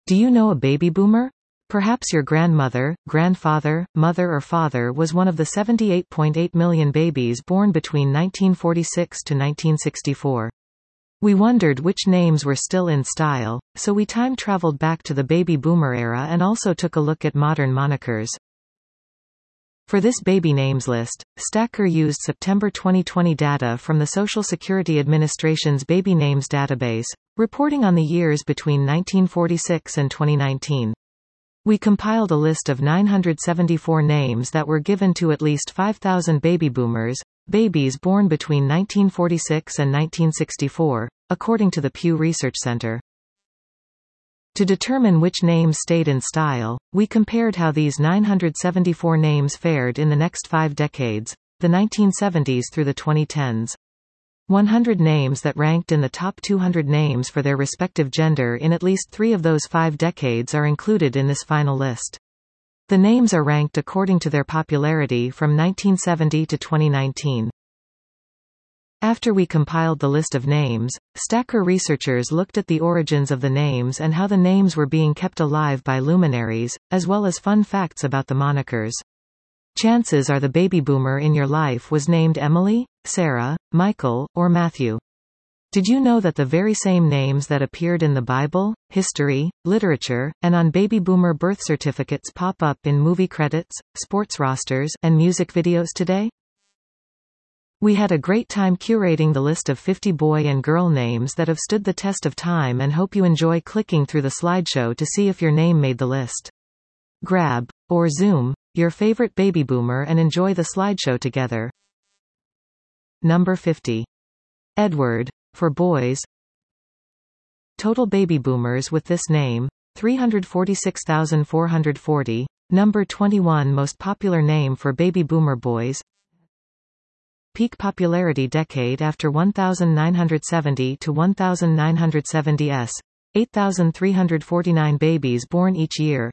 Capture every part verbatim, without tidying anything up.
Do you know a baby boomer? Perhaps your grandmother, grandfather, mother or father was one of the seventy-eight point eight million babies born between nineteen forty-six to nineteen sixty-four. We wondered which names were still in style, so we time-traveled back to the baby boomer era and also took a look at modern monikers. For this baby names list, Stacker used September twenty twenty data from the Social Security Administration's Baby Names database, reporting on the years between nineteen forty-six and twenty nineteen. We compiled a list of nine hundred seventy-four names that were given to at least five thousand baby boomers, babies born between nineteen forty-six and nineteen sixty-four, according to the Pew Research Center. To determine which names stayed in style, we compared how these nine hundred seventy-four names fared in the next five decades, the nineteen seventies through the twenty tens. one hundred names that ranked in the top two hundred names for their respective gender in at least three of those five decades are included in this final list. The names are ranked according to their popularity from nineteen seventy to twenty nineteen. After we compiled the list of names, Stacker researchers looked at the origins of the names and how the names were being kept alive by luminaries, as well as fun facts about the monikers. Chances are the baby boomer in your life was named Emily, Sarah, Michael, or Matthew. Did you know that the very same names that appeared in the Bible, history, literature, and on baby boomer birth certificates pop up in movie credits, sports rosters, and music videos today? We had a great time curating the list of fifty boy and girl names that have stood the test of time and hope you enjoy clicking through the slideshow to see if your name made the list. Grab, or zoom, your favorite baby boomer and enjoy the slideshow together. Number fifty. Edward. For boys. Total baby boomers with this name, three hundred forty-six thousand four hundred forty. Number twenty-one most popular name for baby boomer boys. Peak popularity decade after nineteen seventy to nineteen seventy s. eight thousand three hundred forty-nine babies born each year.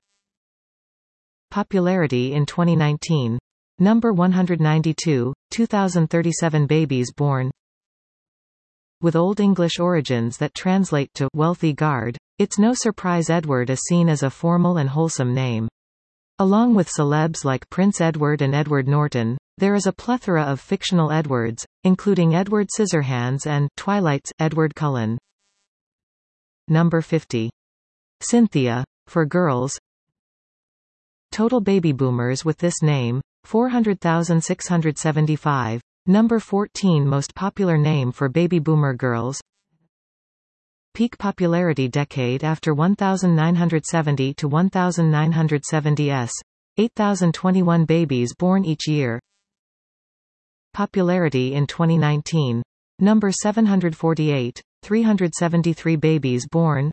Popularity in twenty nineteen. Number one hundred ninety-two, two thousand thirty-seven babies born. With Old English origins that translate to wealthy guard, it's no surprise Edward is seen as a formal and wholesome name. Along with celebs like Prince Edward and Edward Norton, there is a plethora of fictional Edwards, including Edward Scissorhands and Twilight's Edward Cullen. Number fifty. Cynthia. For girls. Total baby boomers with this name, four hundred thousand six hundred seventy-five. Number fourteen most popular name for baby boomer girls. Peak popularity decade after nineteen seventy to nineteen seventy s. eight thousand twenty-one babies born each year. Popularity in twenty nineteen. Number seven hundred forty-eight, three hundred seventy-three babies born.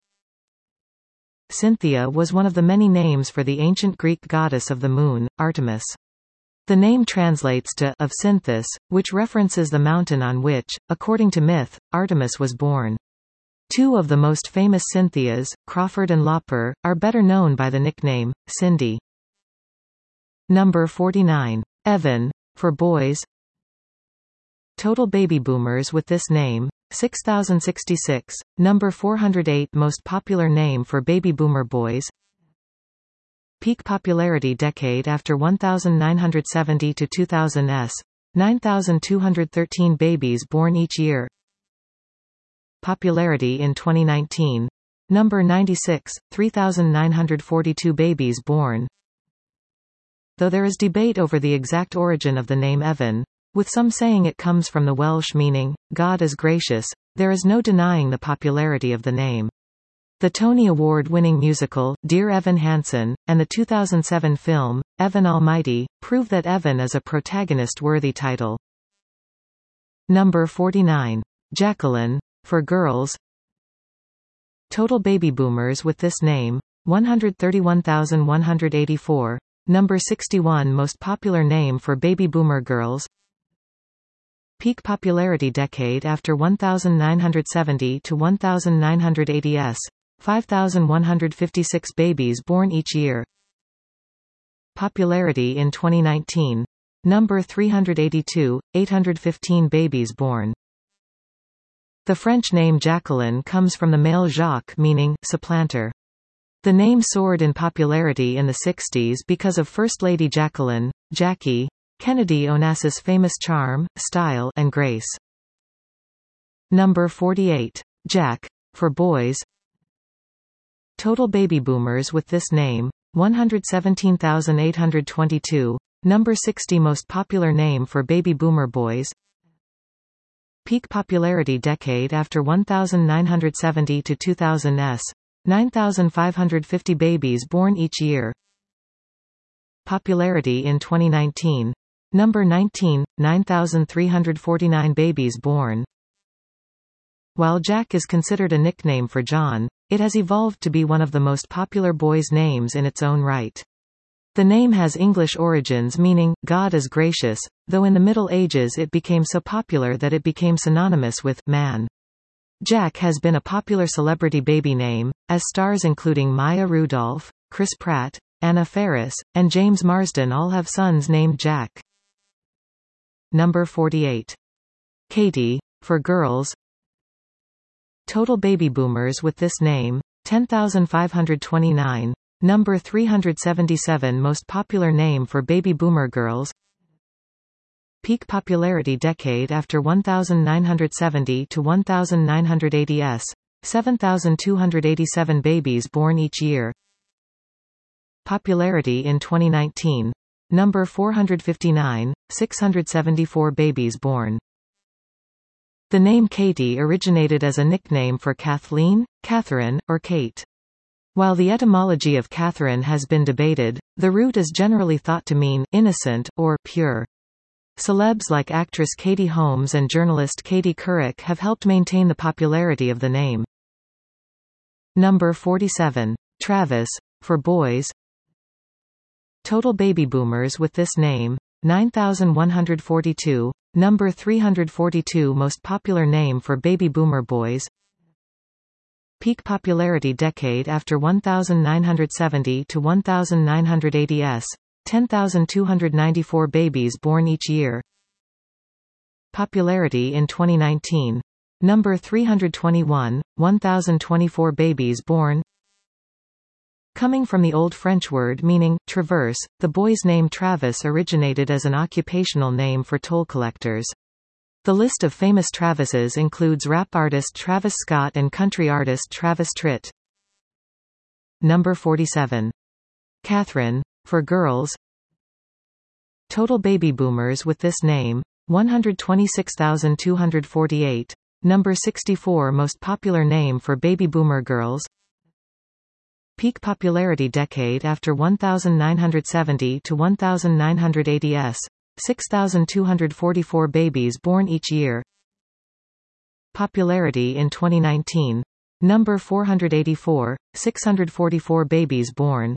Cynthia was one of the many names for the ancient Greek goddess of the moon, Artemis. The name translates to of Cynthus, which references the mountain on which, according to myth, Artemis was born. Two of the most famous Cynthias, Crawford and Lauper, are better known by the nickname, Cindy. Number forty-nine. Evan. For boys. Total baby boomers with this name, six thousand sixty-six. Number four hundred eight most popular name for baby boomer boys. Peak popularity decade after nineteen seventy to two thousand s. nine thousand two hundred thirteen babies born each year. Popularity in twenty nineteen. Number ninety-six, three thousand nine hundred forty-two babies born. Though there is debate over the exact origin of the name Evan, with some saying it comes from the Welsh meaning, God is gracious, there is no denying the popularity of the name. The Tony Award-winning musical, Dear Evan Hansen, and the two thousand seven film, Evan Almighty, prove that Evan is a protagonist-worthy title. Number forty-nine. Jacqueline. For girls. Total baby boomers with this name, one hundred thirty-one thousand one hundred eighty-four. Number sixty-one most popular name for baby boomer girls. Peak popularity decade after nineteen seventy to nineteen eighty s. five thousand one hundred fifty-six babies born each year. Popularity in twenty nineteen. Number three hundred eighty-two, eight hundred fifteen babies born. The French name Jacqueline comes from the male Jacques meaning supplanter. The name soared in popularity in the sixties because of First Lady Jacqueline, Jackie, Kennedy Onassis' famous charm, style, and grace. Number forty-eight. Jack. For boys. Total baby boomers with this name, one hundred seventeen thousand eight hundred twenty-two. Number sixty most popular name for baby boomer boys. Peak popularity decade after nineteen seventy to two thousand S. nine thousand five hundred fifty babies born each year. Popularity in twenty nineteen. Number nineteen, nine thousand three hundred forty-nine babies born. While Jack is considered a nickname for John, it has evolved to be one of the most popular boys' names in its own right. The name has English origins meaning, God is gracious, though in the Middle Ages it became so popular that it became synonymous with man. Jack has been a popular celebrity baby name, as stars including Maya Rudolph, Chris Pratt, Anna Faris, and James Marsden all have sons named Jack. Number forty-eight. Katie. For girls. Total baby boomers with this name, ten thousand five hundred twenty-nine. Number three hundred seventy-seven most popular name for baby boomer girls. Peak popularity decade after nineteen seventy to nineteen eighty S. seven thousand two hundred eighty-seven babies born each year. Popularity in twenty nineteen. Number four hundred fifty-nine, six hundred seventy-four babies born. The name Katie originated as a nickname for Kathleen, Catherine, or Kate. While the etymology of Catherine has been debated, the root is generally thought to mean innocent or pure. Celebs like actress Katie Holmes and journalist Katie Couric have helped maintain the popularity of the name. Number forty-seven. Travis. For boys. Total baby boomers with this name, nine thousand one hundred forty-two. Number three hundred forty-two most popular name for baby boomer boys. Peak popularity decade after nineteen seventy to nineteen eighty S. ten thousand two hundred ninety-four babies born each year. Popularity in twenty nineteen. Number three hundred twenty-one, one thousand twenty-four babies born. Coming from the Old French word meaning traverse, the boy's name Travis originated as an occupational name for toll collectors. The list of famous Travises includes rap artist Travis Scott and country artist Travis Tritt. Number forty-seven. Catherine. For girls. Total baby boomers with this name, one hundred twenty-six thousand two hundred forty-eight. Number sixty-four most popular name for baby boomer girls. Peak popularity decade after nineteen seventy to nineteen eighty S. six thousand two hundred forty-four babies born each year. Popularity in twenty nineteen. Number four hundred eighty-four, six hundred forty-four babies born.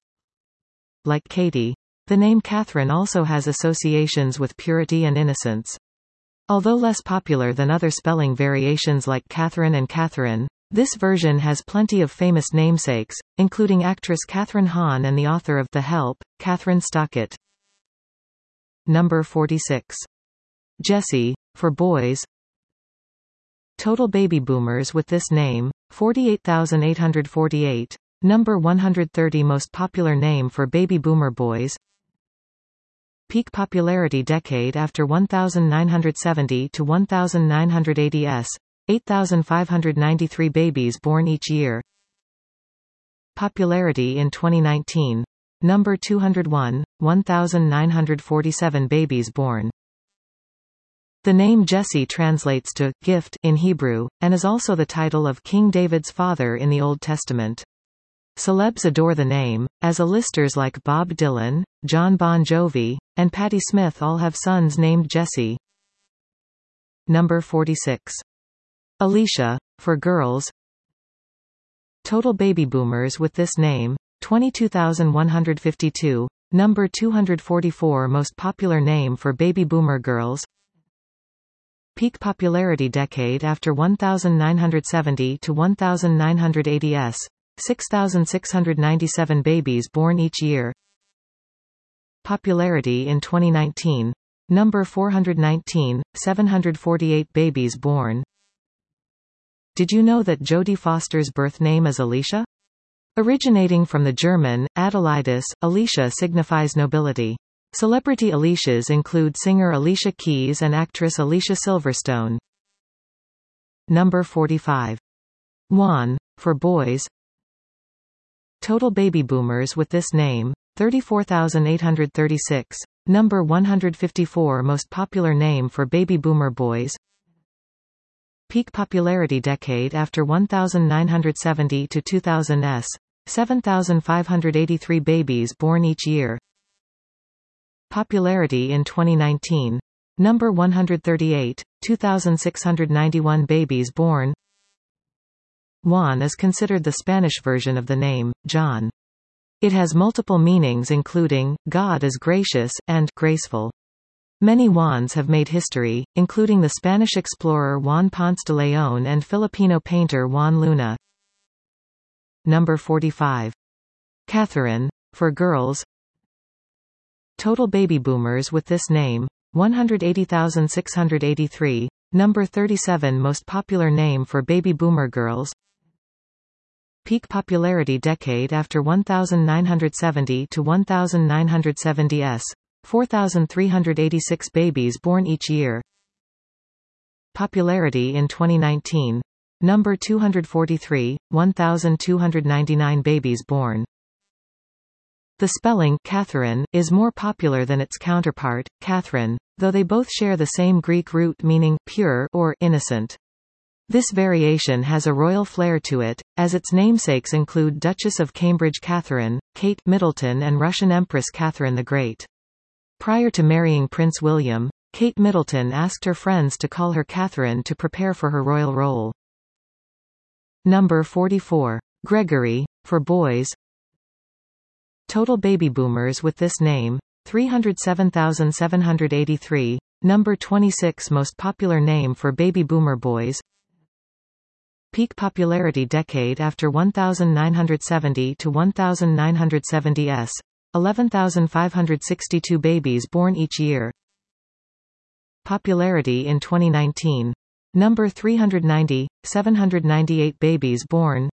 Like Katie, the name Catherine also has associations with purity and innocence. Although less popular than other spelling variations like Catherine and Catherine, this version has plenty of famous namesakes, including actress Catherine Hahn and the author of The Help, Catherine Stockett. Number forty-six. Jesse. For boys. Total baby boomers with this name, forty-eight thousand eight hundred forty-eight. Number one hundred thirty most popular name for baby boomer boys. Peak popularity decade after nineteen seventy to nineteen eighty S. eight thousand five hundred ninety-three babies born each year. Popularity in twenty nineteen. Number two hundred one, one thousand nine hundred forty-seven babies born. The name Jesse translates to gift in Hebrew, and is also the title of King David's father in the Old Testament. Celebs adore the name, as A-listers like Bob Dylan, John Bon Jovi, and Patti Smith all have sons named Jesse. Number forty-six. Alicia. For girls. Total baby boomers with this name, twenty-two thousand one hundred fifty-two. Number two hundred forty-four most popular name for baby boomer girls. Peak popularity decade after nineteen seventy to nineteen eighty S. six thousand six hundred ninety-seven babies born each year. Popularity in twenty nineteen. Number four hundred nineteen, seven hundred forty-eight babies born. Did you know that Jodie Foster's birth name is Alicia? Originating from the German, Adelaides, Alicia signifies nobility. Celebrity Alicias include singer Alicia Keys and actress Alicia Silverstone. Number forty-five. Juan, for boys. Total baby boomers with this name, thirty-four thousand eight hundred thirty-six. Number one hundred fifty-four most popular name for baby boomer boys. Peak popularity decade after nineteen seventy to two thousand S. seven thousand five hundred eighty-three babies born each year. Popularity in twenty nineteen. Number one hundred thirty-eight, two thousand six hundred ninety-one babies born. Juan is considered the Spanish version of the name, John. It has multiple meanings including, God is gracious, and graceful. Many Juans have made history, including the Spanish explorer Juan Ponce de León and Filipino painter Juan Luna. Number forty-five. Catherine, for girls. Total baby boomers with this name, one hundred eighty thousand six hundred eighty-three. Number thirty-seven most popular name for baby boomer girls. Peak popularity decade after nineteen seventy to nineteen seventy S. four thousand three hundred eighty-six babies born each year. Popularity in twenty nineteen. Number two hundred forty-three, one thousand two hundred ninety-nine babies born. The spelling Catherine is more popular than its counterpart, Catherine, though they both share the same Greek root meaning pure or innocent. This variation has a royal flair to it, as its namesakes include Duchess of Cambridge Catherine, Kate Middleton and Russian Empress Catherine the Great. Prior to marrying Prince William, Kate Middleton asked her friends to call her Catherine to prepare for her royal role. Number forty-four. Gregory, for boys. Total baby boomers with this name, three hundred seven thousand seven hundred eighty-three. Number twenty-six most popular name for baby boomer boys. Peak popularity decade after nineteen seventy to nineteen seventy S. eleven thousand five hundred sixty-two babies born each year. Popularity in twenty nineteen. Number three hundred ninety, seven hundred ninety-eight babies born.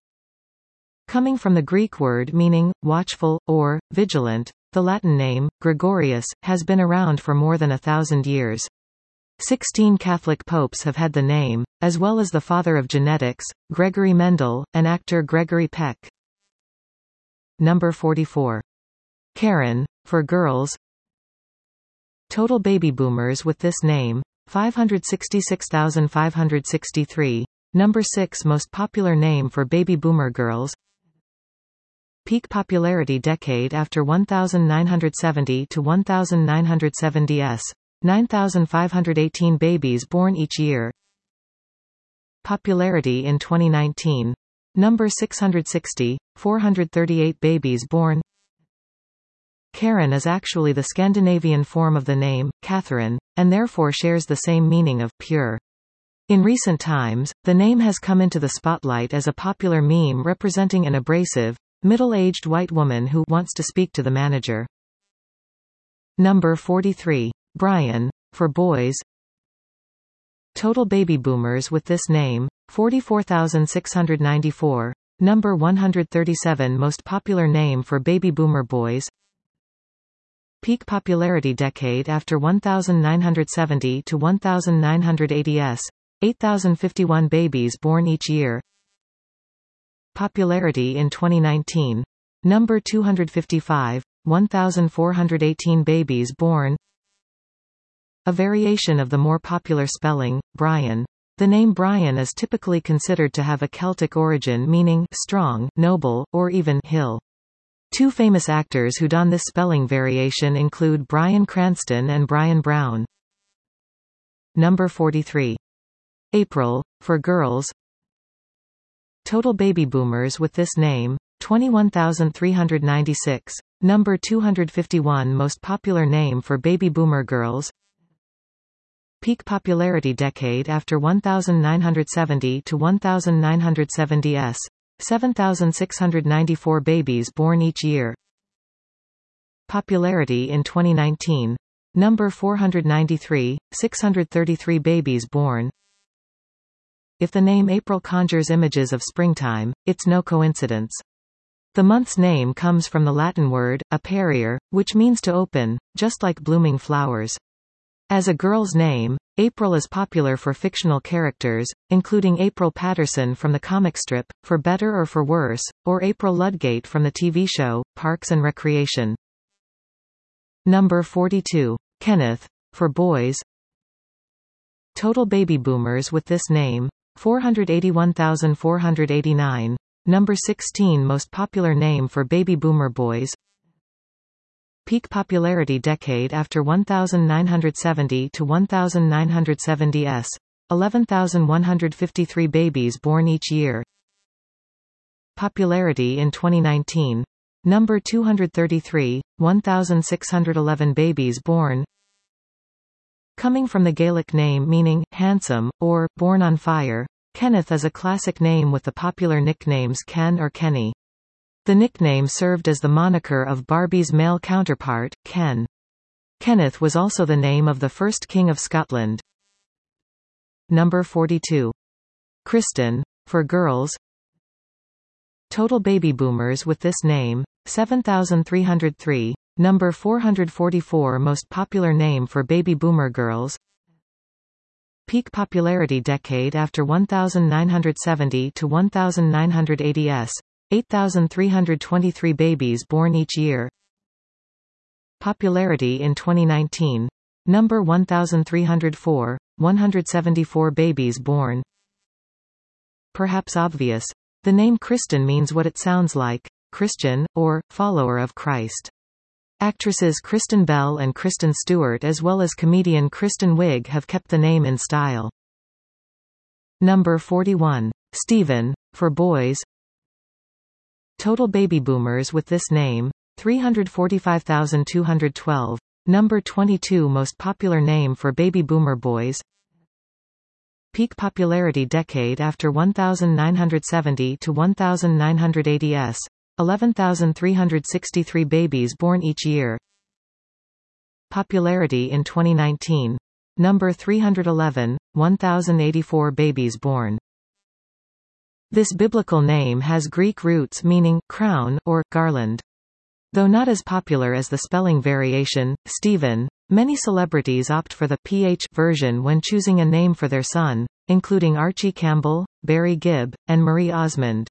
Coming from the Greek word meaning, watchful, or, vigilant, the Latin name, Gregorius, has been around for more than a thousand years. Sixteen Catholic popes have had the name, as well as the father of genetics, Gregory Mendel, and actor Gregory Peck. Number forty-four. Karen, for girls. Total baby boomers with this name, five hundred sixty-six thousand five hundred sixty-three. Number six most popular name for baby boomer girls. Peak popularity decade after nineteen seventy to nineteen seventy S. nine thousand five hundred eighteen babies born each year. Popularity in twenty nineteen. Number six hundred sixty, four hundred thirty-eight babies born. Karen is actually the Scandinavian form of the name, Catherine, and therefore shares the same meaning of pure. In recent times, the name has come into the spotlight as a popular meme representing an abrasive, middle-aged white woman who wants to speak to the manager. Number forty-three. Brian, for boys. Total baby boomers with this name, forty-four thousand six hundred ninety-four. Number one hundred thirty-seven most popular name for baby boomer boys. Peak popularity decade after nineteen seventy to nineteen eighty S. eight thousand fifty-one babies born each year. Popularity in twenty nineteen. Number two hundred fifty-five, one thousand four hundred eighteen babies born. A variation of the more popular spelling, Brian. The name Brian is typically considered to have a Celtic origin meaning strong, noble, or even hill. Two famous actors who don this spelling variation include Bryan Cranston and Brian Brown. Number forty-three. April, for girls. Total baby boomers with this name, twenty-one thousand three hundred ninety-six. Number two hundred fifty-one most popular name for baby boomer girls. Peak popularity decade after nineteen seventy to nineteen seventy S. seven thousand six hundred ninety-four babies born each year. Popularity in twenty nineteen. Number four hundred ninety-three, six hundred thirty-three babies born. If the name April conjures images of springtime, it's no coincidence. The month's name comes from the Latin word, aperiere, which means to open, just like blooming flowers. As a girl's name, April is popular for fictional characters, including April Patterson from the comic strip, For Better or For Worse, or April Ludgate from the T V show, Parks and Recreation. Number forty-two. Kenneth. For boys. Total baby boomers with this name, four hundred eighty-one thousand four hundred eighty-nine. Number sixteen most popular name for baby boomer boys. Peak popularity decade after nineteen seventy to nineteen seventy s. eleven thousand one hundred fifty-three babies born each year. Popularity in twenty nineteen. Number two hundred thirty-three, one thousand six hundred eleven babies born. Coming from the Gaelic name meaning, handsome, or, born on fire, Kenneth is a classic name with the popular nicknames Ken or Kenny. The nickname served as the moniker of Barbie's male counterpart, Ken. Kenneth was also the name of the first King of Scotland. Number forty-two. Kristen. For girls. Total baby boomers with this name, seven thousand three hundred three. Number four hundred forty-four most popular name for baby boomer girls. Peak popularity decade after nineteen seventy to nineteen eighty s. eight thousand three hundred twenty-three babies born each year. Popularity in twenty nineteen. Number one thousand three hundred four, one hundred seventy-four babies born. Perhaps obvious. The name Kristen means what it sounds like, Christian, or, follower of Christ. Actresses Kristen Bell and Kristen Stewart as well as comedian Kristen Wiig have kept the name in style. Number forty-one. Stephen. For boys. Total baby boomers with this name, three hundred forty-five thousand two hundred twelve. Number twenty-two most popular name for baby boomer boys. Peak popularity decade after nineteen seventy to nineteen eighty s. eleven thousand three hundred sixty-three babies born each year. Popularity in twenty nineteen. Number three hundred eleven, one thousand eighty-four babies born. This biblical name has Greek roots meaning crown or garland. Though not as popular as the spelling variation, Stephen, many celebrities opt for the P H version when choosing a name for their son, including Archie Campbell, Barry Gibb, and Marie Osmond.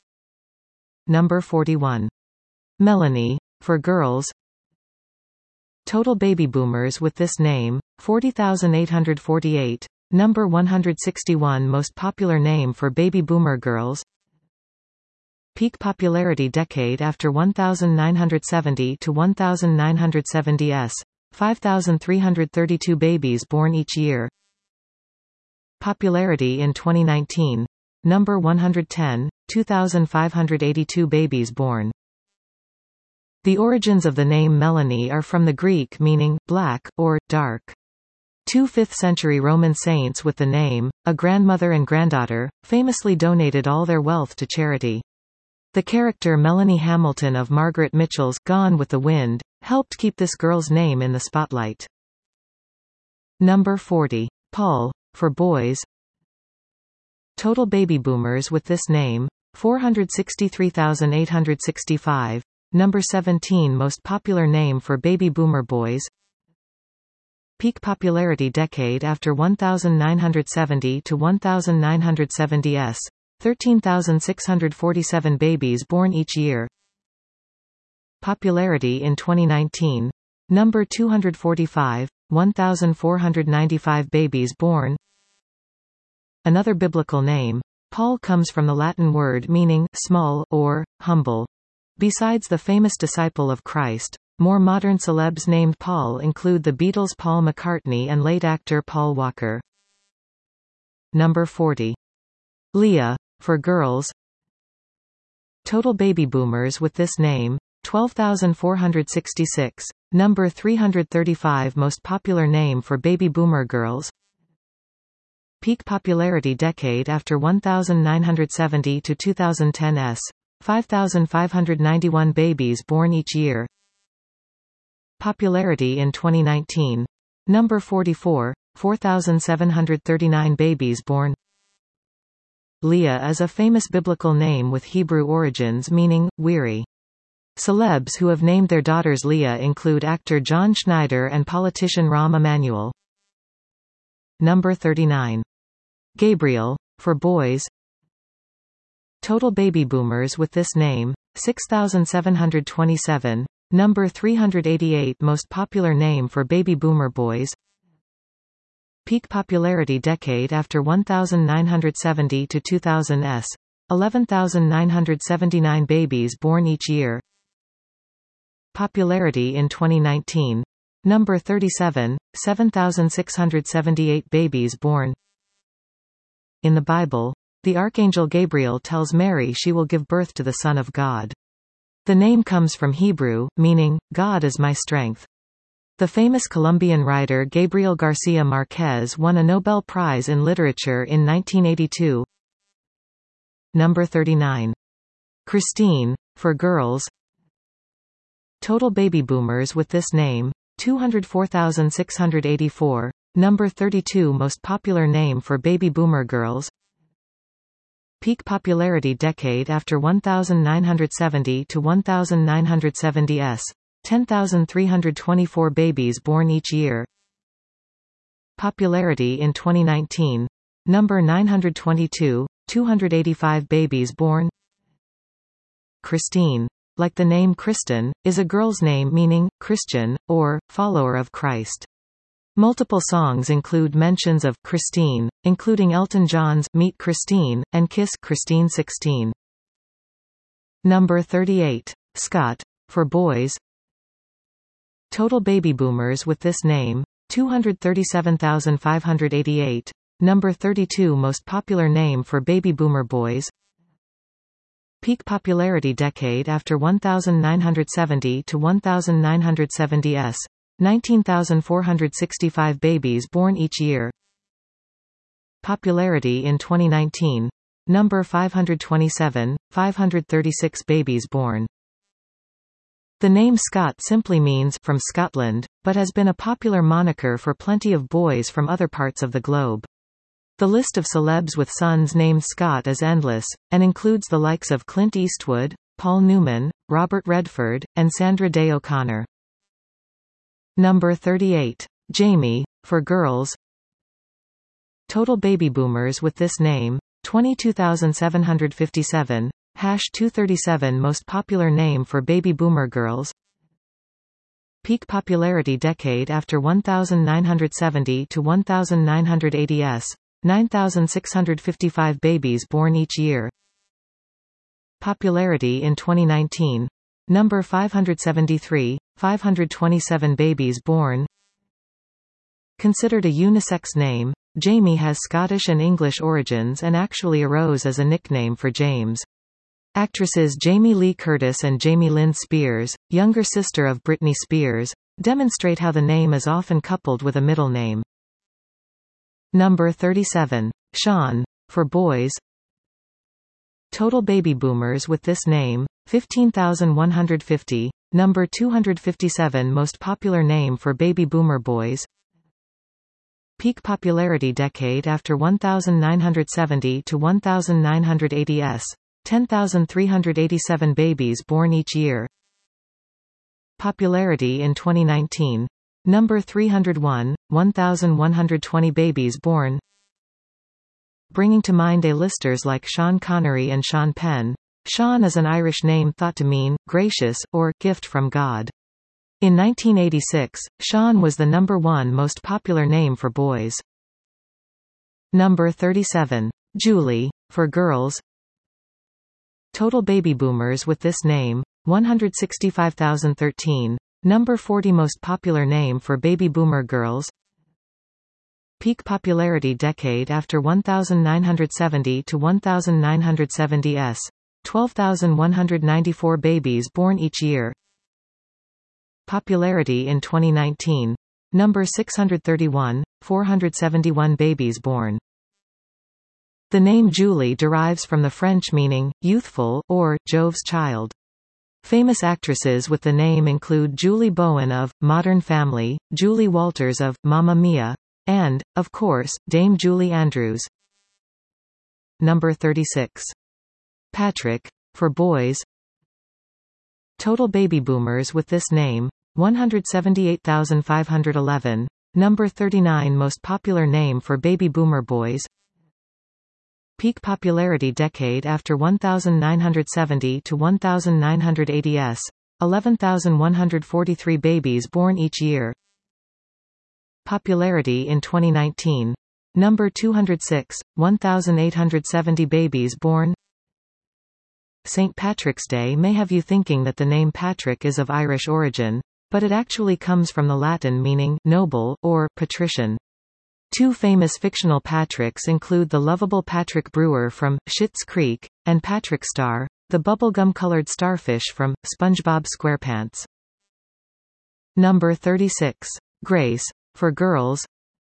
Number forty-one. Melanie. For girls. Total baby boomers with this name, forty thousand eight hundred forty-eight. Number one hundred sixty-one most popular name for baby boomer girls. Peak popularity decade after nineteen seventy to nineteen seventy s. five thousand three hundred thirty-two babies born each year. Popularity in twenty nineteen. Number one hundred ten, two thousand five hundred eighty-two babies born. The origins of the name Melanie are from the Greek meaning, black, or, dark. Two fifth century Roman saints with the name, a grandmother and granddaughter, famously donated all their wealth to charity. The character Melanie Hamilton of Margaret Mitchell's Gone with the Wind helped keep this girl's name in the spotlight. Number forty. Paul. For boys. Total baby boomers with this name, four hundred sixty-three thousand eight hundred sixty-five. Number seventeen most popular name for baby boomer boys. Peak popularity decade after nineteen seventy to nineteen seventy s. thirteen thousand six hundred forty-seven babies born each year. Popularity in twenty nineteen. Number two hundred forty-five, one thousand four hundred ninety-five babies born. Another biblical name, Paul comes from the Latin word meaning small or humble. Besides the famous disciple of Christ, more modern celebs named Paul include the Beatles' Paul McCartney and late actor Paul Walker. Number forty. Leah. For girls. Total baby boomers with this name, twelve thousand four hundred sixty-six. Number three hundred thirty-five most popular name for baby boomer girls. Peak popularity decade after nineteen seventy to twenty ten s. five thousand five hundred ninety-one babies born each year. Popularity in twenty nineteen. Number forty-four, four thousand seven hundred thirty-nine babies born. Leah is a famous biblical name with Hebrew origins meaning, weary. Celebs who have named their daughters Leah include actor John Schneider and politician Rahm Emanuel. Number thirty-nine. Gabriel, for boys. Total baby boomers with this name, six thousand seven hundred twenty-seven. Number three hundred eighty-eight most popular name for baby boomer boys. Peak popularity decade after nineteen seventy to two thousand S. eleven thousand nine hundred seventy-nine babies born each year. Popularity in twenty nineteen. Number thirty-seven, seven thousand six hundred seventy-eight babies born. In the Bible, the Archangel Gabriel tells Mary she will give birth to the Son of God. The name comes from Hebrew, meaning, God is my strength. The famous Colombian writer Gabriel García Márquez won a Nobel Prize in Literature in nineteen eighty-two. Number thirty-nine. Christine, for girls. Total baby boomers with this name, two hundred four thousand six hundred eighty-four. Number thirty-two most popular name for baby boomer girls. Peak popularity decade after nineteen seventy to nineteen seventy S. ten thousand three hundred twenty-four babies born each year. Popularity in twenty nineteen. Number nine hundred twenty-two, two hundred eighty-five babies born. Christine, like the name Kristen, is a girl's name meaning, Christian, or, follower of Christ. Multiple songs include mentions of Christine, including Elton John's Meet Christine, and Kiss Christine sixteen. Number thirty-eight. Scott, for boys. Total baby boomers with this name, two hundred thirty-seven thousand five hundred eighty-eight. Number thirty-two most popular name for baby boomer boys. Peak popularity decade after nineteen seventy to nineteen seventy S. nineteen thousand four hundred sixty-five babies born each year. Popularity in twenty nineteen. Number five hundred twenty-seven, five hundred thirty-six babies born. The name Scott simply means from Scotland, but has been a popular moniker for plenty of boys from other parts of the globe. The list of celebs with sons named Scott is endless, and includes the likes of Clint Eastwood, Paul Newman, Robert Redford, and Sandra Day O'Connor. Number thirty-eight. Jamie, for girls. Total baby boomers with this name, twenty-two thousand seven hundred fifty-seven. Hash two thirty-seven most popular name for baby boomer girls. Peak popularity decade after nineteen seventy to nineteen eighty S. nine thousand six hundred fifty-five babies born each year. Popularity in twenty nineteen. Number five hundred seventy-three, five hundred twenty-seven babies born. Considered a unisex name, Jamie has Scottish and English origins and actually arose as a nickname for James. Actresses Jamie Lee Curtis and Jamie Lynn Spears, younger sister of Britney Spears, demonstrate how the name is often coupled with a middle name. Number thirty-seven. Sean, for boys. Total baby boomers with this name, fifteen thousand one hundred fifty. Number two hundred fifty-seven most popular name for baby boomer boys. Peak popularity decade after nineteen seventy to nineteen eighty S. ten thousand three hundred eighty-seven babies born each year. Popularity in twenty nineteen. Number three hundred one, one thousand one hundred twenty babies born. Bringing to mind A-listers like Sean Connery and Sean Penn. Sean is an Irish name thought to mean, gracious, or, gift from God. In nineteen eighty-six, Sean was the number one most popular name for boys. Number thirty-seven. Julie, for girls. Total baby boomers with this name, one hundred sixty-five thousand thirteen. Number forty most popular name for baby boomer girls. Peak popularity decade after nineteen seventy to nineteen seventy S. twelve thousand one hundred ninety-four babies born each year. Popularity in twenty nineteen. Number six hundred thirty-one, four hundred seventy-one babies born. The name Julie derives from the French meaning, youthful, or, Jove's child. Famous actresses with the name include Julie Bowen of Modern Family, Julie Walters of Mamma Mia, and, of course, Dame Julie Andrews. number thirty-six. Patrick, for boys. Total baby boomers with this name, one hundred seventy-eight thousand five hundred eleven, number thirty-nine. Most popular name for baby boomer boys. Peak popularity decade after nineteen seventy to nineteen eighty s, eleven thousand one hundred forty-three babies born each year. Popularity in twenty nineteen. Number two hundred six, one thousand eight hundred seventy babies born. Saint Patrick's Day may have you thinking that the name Patrick is of Irish origin, but it actually comes from the Latin meaning noble, or patrician. Two famous fictional Patricks include the lovable Patrick Brewer from Schitt's Creek, and Patrick Star, the bubblegum-colored starfish from SpongeBob SquarePants. Number thirty-six. Grace, for girls.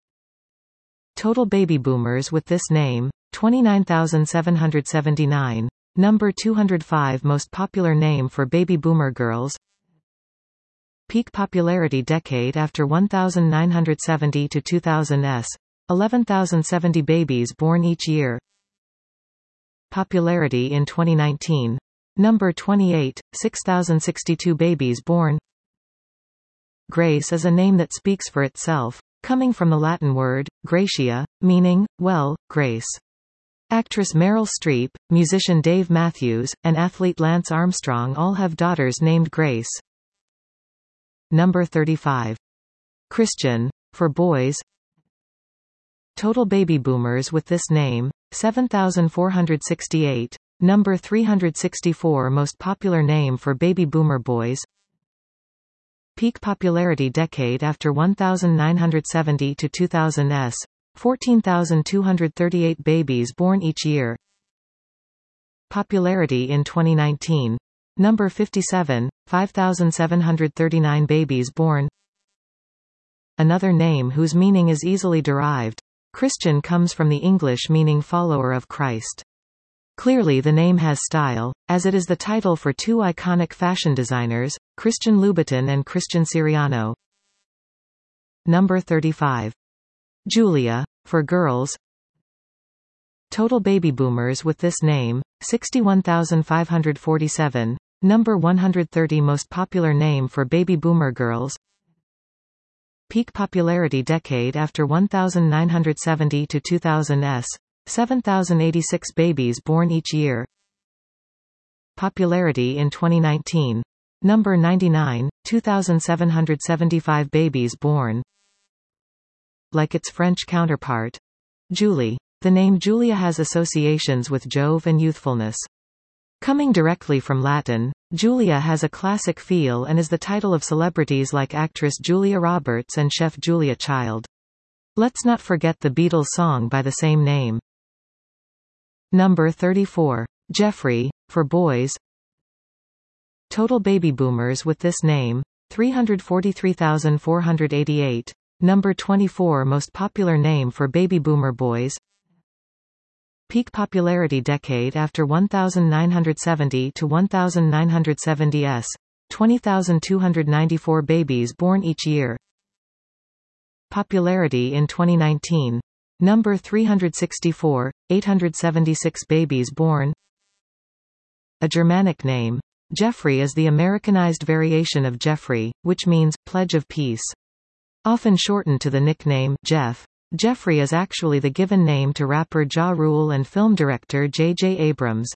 Total baby boomers with this name, twenty-nine thousand seven hundred seventy-nine. Number two hundred five. Most popular name for baby boomer girls. Peak popularity decade after nineteen seventy to two thousand s, eleven thousand seventy babies born each year. Popularity in twenty nineteen. Number twenty-eight, six thousand sixty-two babies born. Grace is a name that speaks for itself, coming from the Latin word, gratia, meaning, well, grace. Actress Meryl Streep, musician Dave Matthews, and athlete Lance Armstrong all have daughters named Grace. Number thirty-five. Christian, for boys. Total baby boomers with this name, seven thousand four hundred sixty-eight. Number three hundred sixty-four. Most popular name for baby boomer boys. Peak popularity decade after nineteen seventy to two thousand s, fourteen thousand two hundred thirty-eight babies born each year. Popularity in twenty nineteen. Number fifty-seven, five thousand seven hundred thirty-nine babies born. Another name whose meaning is easily derived. Christian comes from the English meaning follower of Christ. Clearly the name has style, as it is the title for two iconic fashion designers, Christian Louboutin and Christian Siriano. Number thirty-five. Julia, for girls. Total baby boomers with this name, sixty-one thousand five hundred forty-seven. Number one hundred thirty. Most popular name for baby boomer girls. Peak popularity decade after nineteen seventy to two thousand s, seven thousand eighty-six babies born each year. Popularity in twenty nineteen. Number ninety-nine, two thousand seven hundred seventy-five babies born. Like its French counterpart, Julie. The name Julia has associations with Jove and youthfulness. Coming directly from Latin, Julia has a classic feel and is the title of celebrities like actress Julia Roberts and chef Julia Child. Let's not forget the Beatles song by the same name. Number thirty-four. Jeffrey, for boys. Total baby boomers with this name, three hundred forty-three thousand four hundred eighty-eight. Number twenty-four. Most popular name for baby boomer boys. Peak popularity decade after nineteen seventy to nineteen seventy s, twenty thousand two hundred ninety-four babies born each year. Popularity in twenty nineteen. Number three hundred sixty-four, eight hundred seventy-six babies born. A Germanic name. Jeffrey is the Americanized variation of Jeffrey, which means, pledge of peace. Often shortened to the nickname, Jeff. Jeffrey is actually the given name to rapper Ja Rule and film director J J Abrams.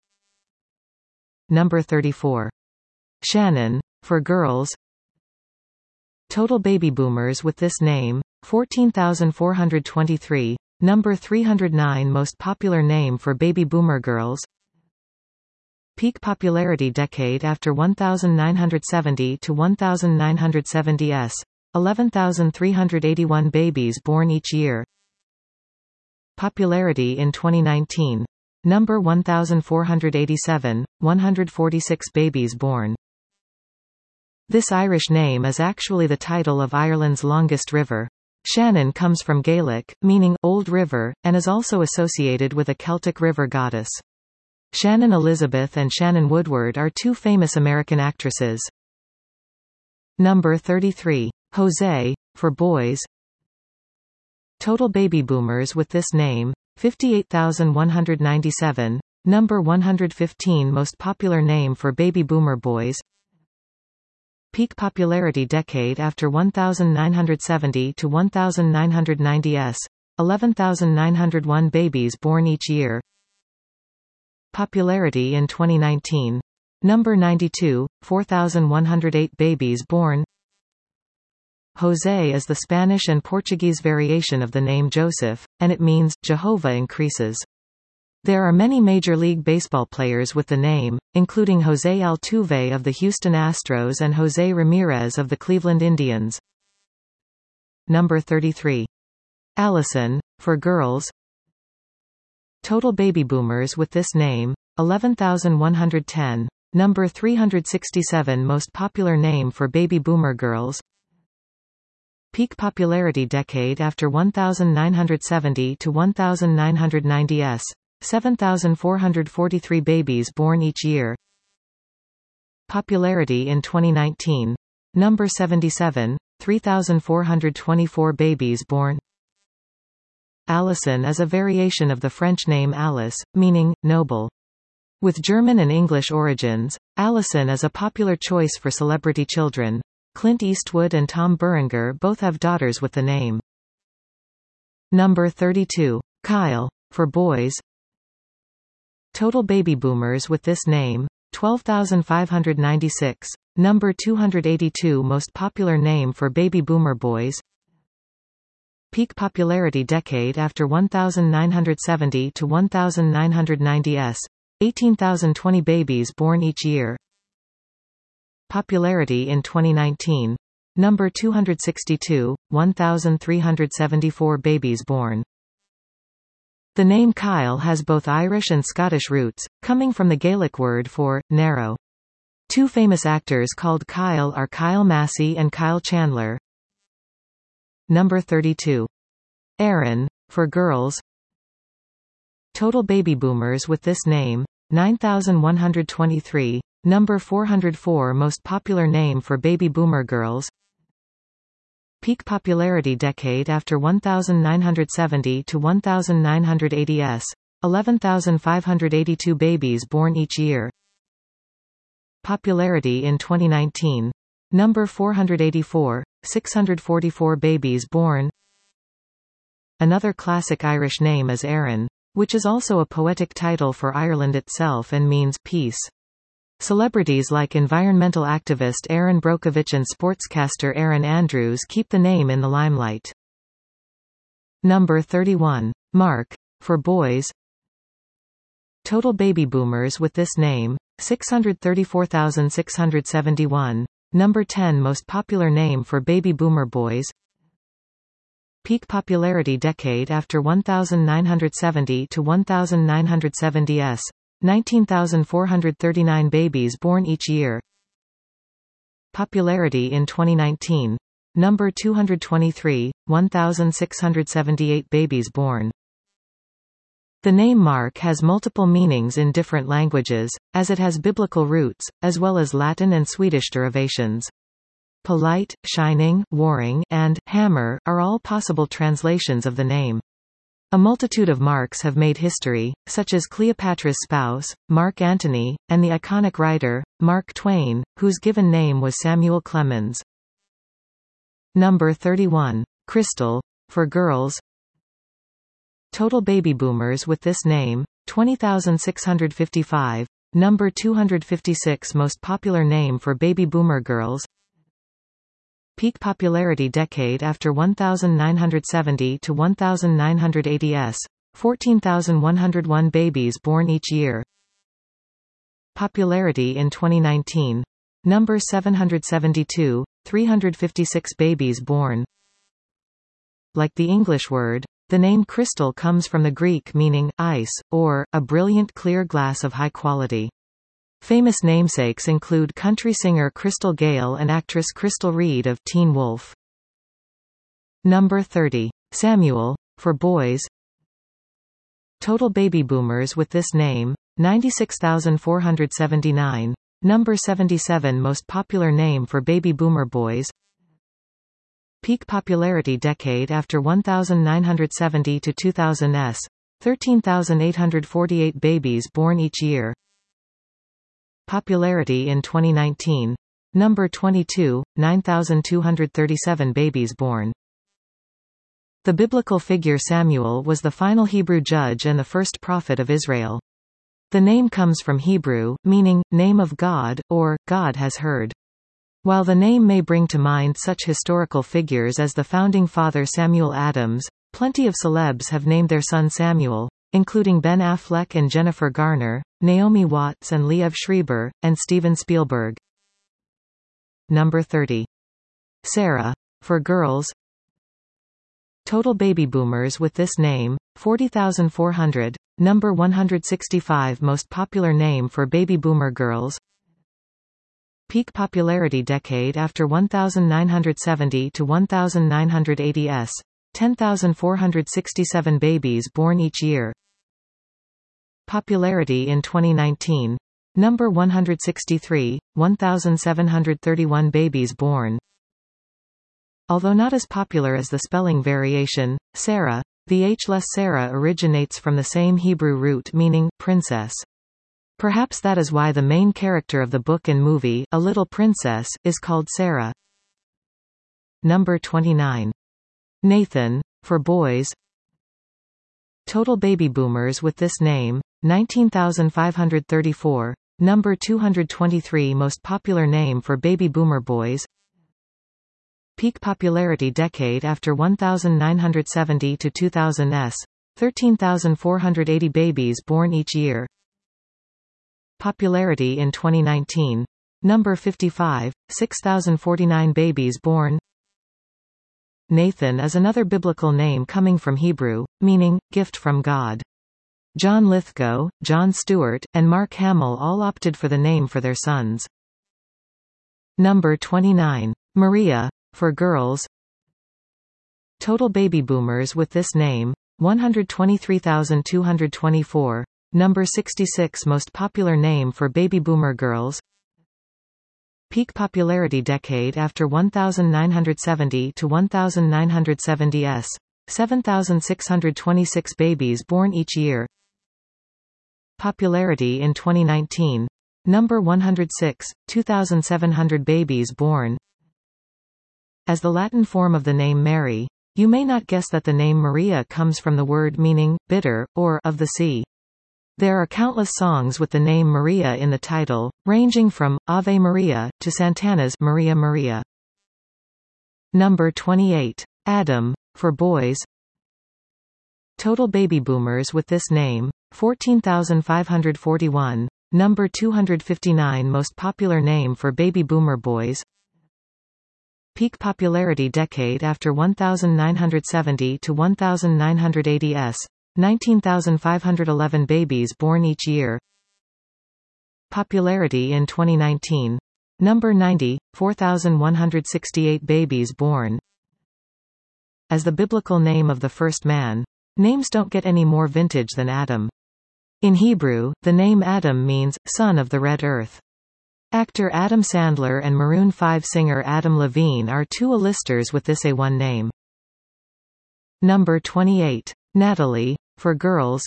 Number thirty-four. Shannon, for girls. Total baby boomers with this name, fourteen thousand four hundred twenty-three. Number three hundred nine. Most popular name for baby boomer girls. Peak popularity decade after nineteen seventy to nineteen seventy s, eleven thousand three hundred eighty-one babies born each year. Popularity in twenty nineteen. Number one thousand four hundred eighty-seven, one hundred forty-six babies born. This Irish name is actually the title of Ireland's longest river. Shannon comes from Gaelic, meaning old river, and is also associated with a Celtic river goddess. Shannon Elizabeth and Shannon Woodward are two famous American actresses. Number thirty-three. Jose, for boys. Total baby boomers with this name, fifty-eight thousand one hundred ninety-seven. Number one hundred fifteen most popular name for baby boomer boys. Peak popularity decade after nineteen seventy to nineteen ninety s. eleven thousand nine hundred one babies born each year. Popularity in twenty nineteen. Number ninety-two, four thousand one hundred eight babies born. José is the Spanish and Portuguese variation of the name Joseph, and it means, Jehovah increases. There are many Major League Baseball players with the name, including José Altuve of the Houston Astros and José Ramirez of the Cleveland Indians. Number thirty-three. Allison, for girls. Total baby boomers with this name, eleven thousand one hundred ten. Number three hundred sixty-seven most popular name for baby boomer girls. Peak popularity decade after nineteen seventy to nineteen ninety s. seven thousand four hundred forty-three babies born each year. Popularity in twenty nineteen. Number seventy-seven, three thousand four hundred twenty-four babies born. Allison is a variation of the French name Alice, meaning, noble. With German and English origins, Allison is a popular choice for celebrity children. Clint Eastwood and Tom Berenger both have daughters with the name. Number thirty-two. Kyle, for boys. Total baby boomers with this name, twelve thousand five hundred ninety-six. Number two hundred eighty-two most popular name for baby boomer boys. Peak popularity decade after nineteen seventy to nineteen ninety s. eighteen thousand twenty babies born each year. Popularity in twenty nineteen. Number two hundred sixty-two, one thousand three hundred seventy-four babies born. The name Kyle has both Irish and Scottish roots, coming from the Gaelic word for narrow. Two famous actors called Kyle are Kyle Massey and Kyle Chandler. Number thirty-two. Aaron, for girls. Total baby boomers with this name, nine thousand one hundred twenty-three. Number four hundred four most popular name for baby boomer girls. Peak popularity decade after nineteen seventy to nineteen eighty s. eleven thousand five hundred eighty-two babies born each year. Popularity in twenty nineteen. Number four hundred eighty-four, six hundred forty-four babies born. Another classic Irish name is Aaron, which is also a poetic title for Ireland itself and means peace. Celebrities like environmental activist Erin Brockovich and sportscaster Erin Andrews keep the name in the limelight. Number thirty-one. Mark, for boys. Total baby boomers with this name, six hundred thirty-four thousand six hundred seventy-one. Number ten most popular name for baby boomer boys. Peak popularity decade after nineteen seventy to nineteen seventy s. nineteen thousand four hundred thirty-nine babies born each year. Popularity in twenty nineteen. Number two hundred twenty-three, one thousand six hundred seventy-eight babies born. The name Mark has multiple meanings in different languages, as it has biblical roots, as well as Latin and Swedish derivations. Polite, shining, warring, and hammer are all possible translations of the name. A multitude of Marks have made history, such as Cleopatra's spouse, Mark Antony, and the iconic writer, Mark Twain, whose given name was Samuel Clemens. Number thirty-one. Crystal, for girls. Total baby boomers with this name, twenty thousand six hundred fifty-five. Number two hundred fifty-six most popular name for baby boomer girls. Peak popularity decade after nineteen seventy to nineteen eighty s. fourteen thousand one hundred one babies born each year. Popularity in twenty nineteen. Number seven hundred seventy-two, three hundred fifty-six babies born. Like the English word, the name crystal comes from the Greek meaning ice, or a brilliant clear glass of high quality. Famous namesakes include country singer Crystal Gayle and actress Crystal Reed of Teen Wolf. Number thirty. Samuel, for boys. Total baby boomers with this name, ninety-six thousand four hundred seventy-nine. Number seventy-seven most popular name for baby boomer boys. Peak popularity decade after nineteen seventy to two thousand s. thirteen thousand eight hundred forty-eight babies born each year. Popularity in twenty nineteen. Number twenty-two, nine thousand two hundred thirty-seven babies born. The biblical figure Samuel was the final Hebrew judge and the first prophet of Israel. The name comes from Hebrew, meaning, name of God, or, God has heard. While the name may bring to mind such historical figures as the founding father Samuel Adams, plenty of celebs have named their son Samuel, including Ben Affleck and Jennifer Garner, Naomi Watts and Liev Schreiber, and Steven Spielberg. Number thirty. Sarah. For girls. Total baby boomers with this name, forty thousand four hundred. Number one hundred sixty-five most popular name for baby boomer girls. Peak popularity decade after nineteen seventy to nineteen eighty s. ten thousand four hundred sixty-seven babies born each year. Popularity in twenty nineteen. Number one hundred sixty-three, one thousand seven hundred thirty-one babies born. Although not as popular as the spelling variation, Sarah, the H-less Sarah originates from the same Hebrew root meaning princess. Perhaps that is why the main character of the book and movie, A Little Princess, is called Sarah. Number twenty-nine. Nathan. For boys. Total baby boomers with this name, nineteen thousand five hundred thirty-four. Number two hundred twenty-three most popular name for baby boomer boys. Peak popularity decade after nineteen seventy to two thousand s. thirteen thousand four hundred eighty babies born each year. Popularity in twenty nineteen. Number fifty-five, six thousand forty-nine babies born. Nathan is another biblical name coming from Hebrew, meaning, gift from God. John Lithgow, John Stewart, and Mark Hamill all opted for the name for their sons. Number twenty-nine. Maria. For girls. Total baby boomers with this name, one hundred twenty-three thousand two hundred twenty-four. Number sixty-six most popular name for baby boomer girls. Peak popularity decade after nineteen seventy to nineteen seventy s. seven thousand six hundred twenty-six babies born each year. Popularity in twenty nineteen. Number one hundred six, two thousand seven hundred babies born. As the Latin form of the name Mary, you may not guess that the name Maria comes from the word meaning, bitter, or of the sea. There are countless songs with the name Maria in the title, ranging from Ave Maria to Santana's Maria Maria. Number twenty-eight. Adam. For boys. Total baby boomers with this name, fourteen thousand five hundred forty-one. Number two hundred fifty-nine most popular name for baby boomer boys. Peak popularity decade after nineteen seventy to nineteen eighty s. nineteen thousand five hundred eleven babies born each year. Popularity in twenty nineteen. Number ninety, four thousand one hundred sixty-eight babies born. As the biblical name of the first man, names don't get any more vintage than Adam. In Hebrew, the name Adam means, son of the red earth. Actor Adam Sandler and Maroon five singer Adam Levine are two A-listers with this A one name. Number twenty-eight. Natalie. For girls.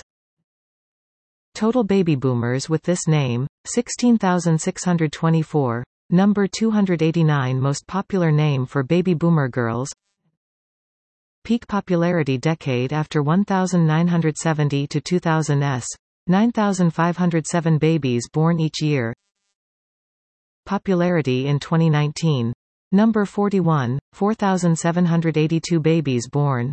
Total baby boomers with this name, sixteen thousand six hundred twenty-four. Number two hundred eighty-nine most popular name for baby boomer girls. Peak popularity decade after nineteen seventy to two thousand s. nine thousand five hundred seven babies born each year. Popularity in twenty nineteen. Number forty-one, four thousand seven hundred eighty-two babies born.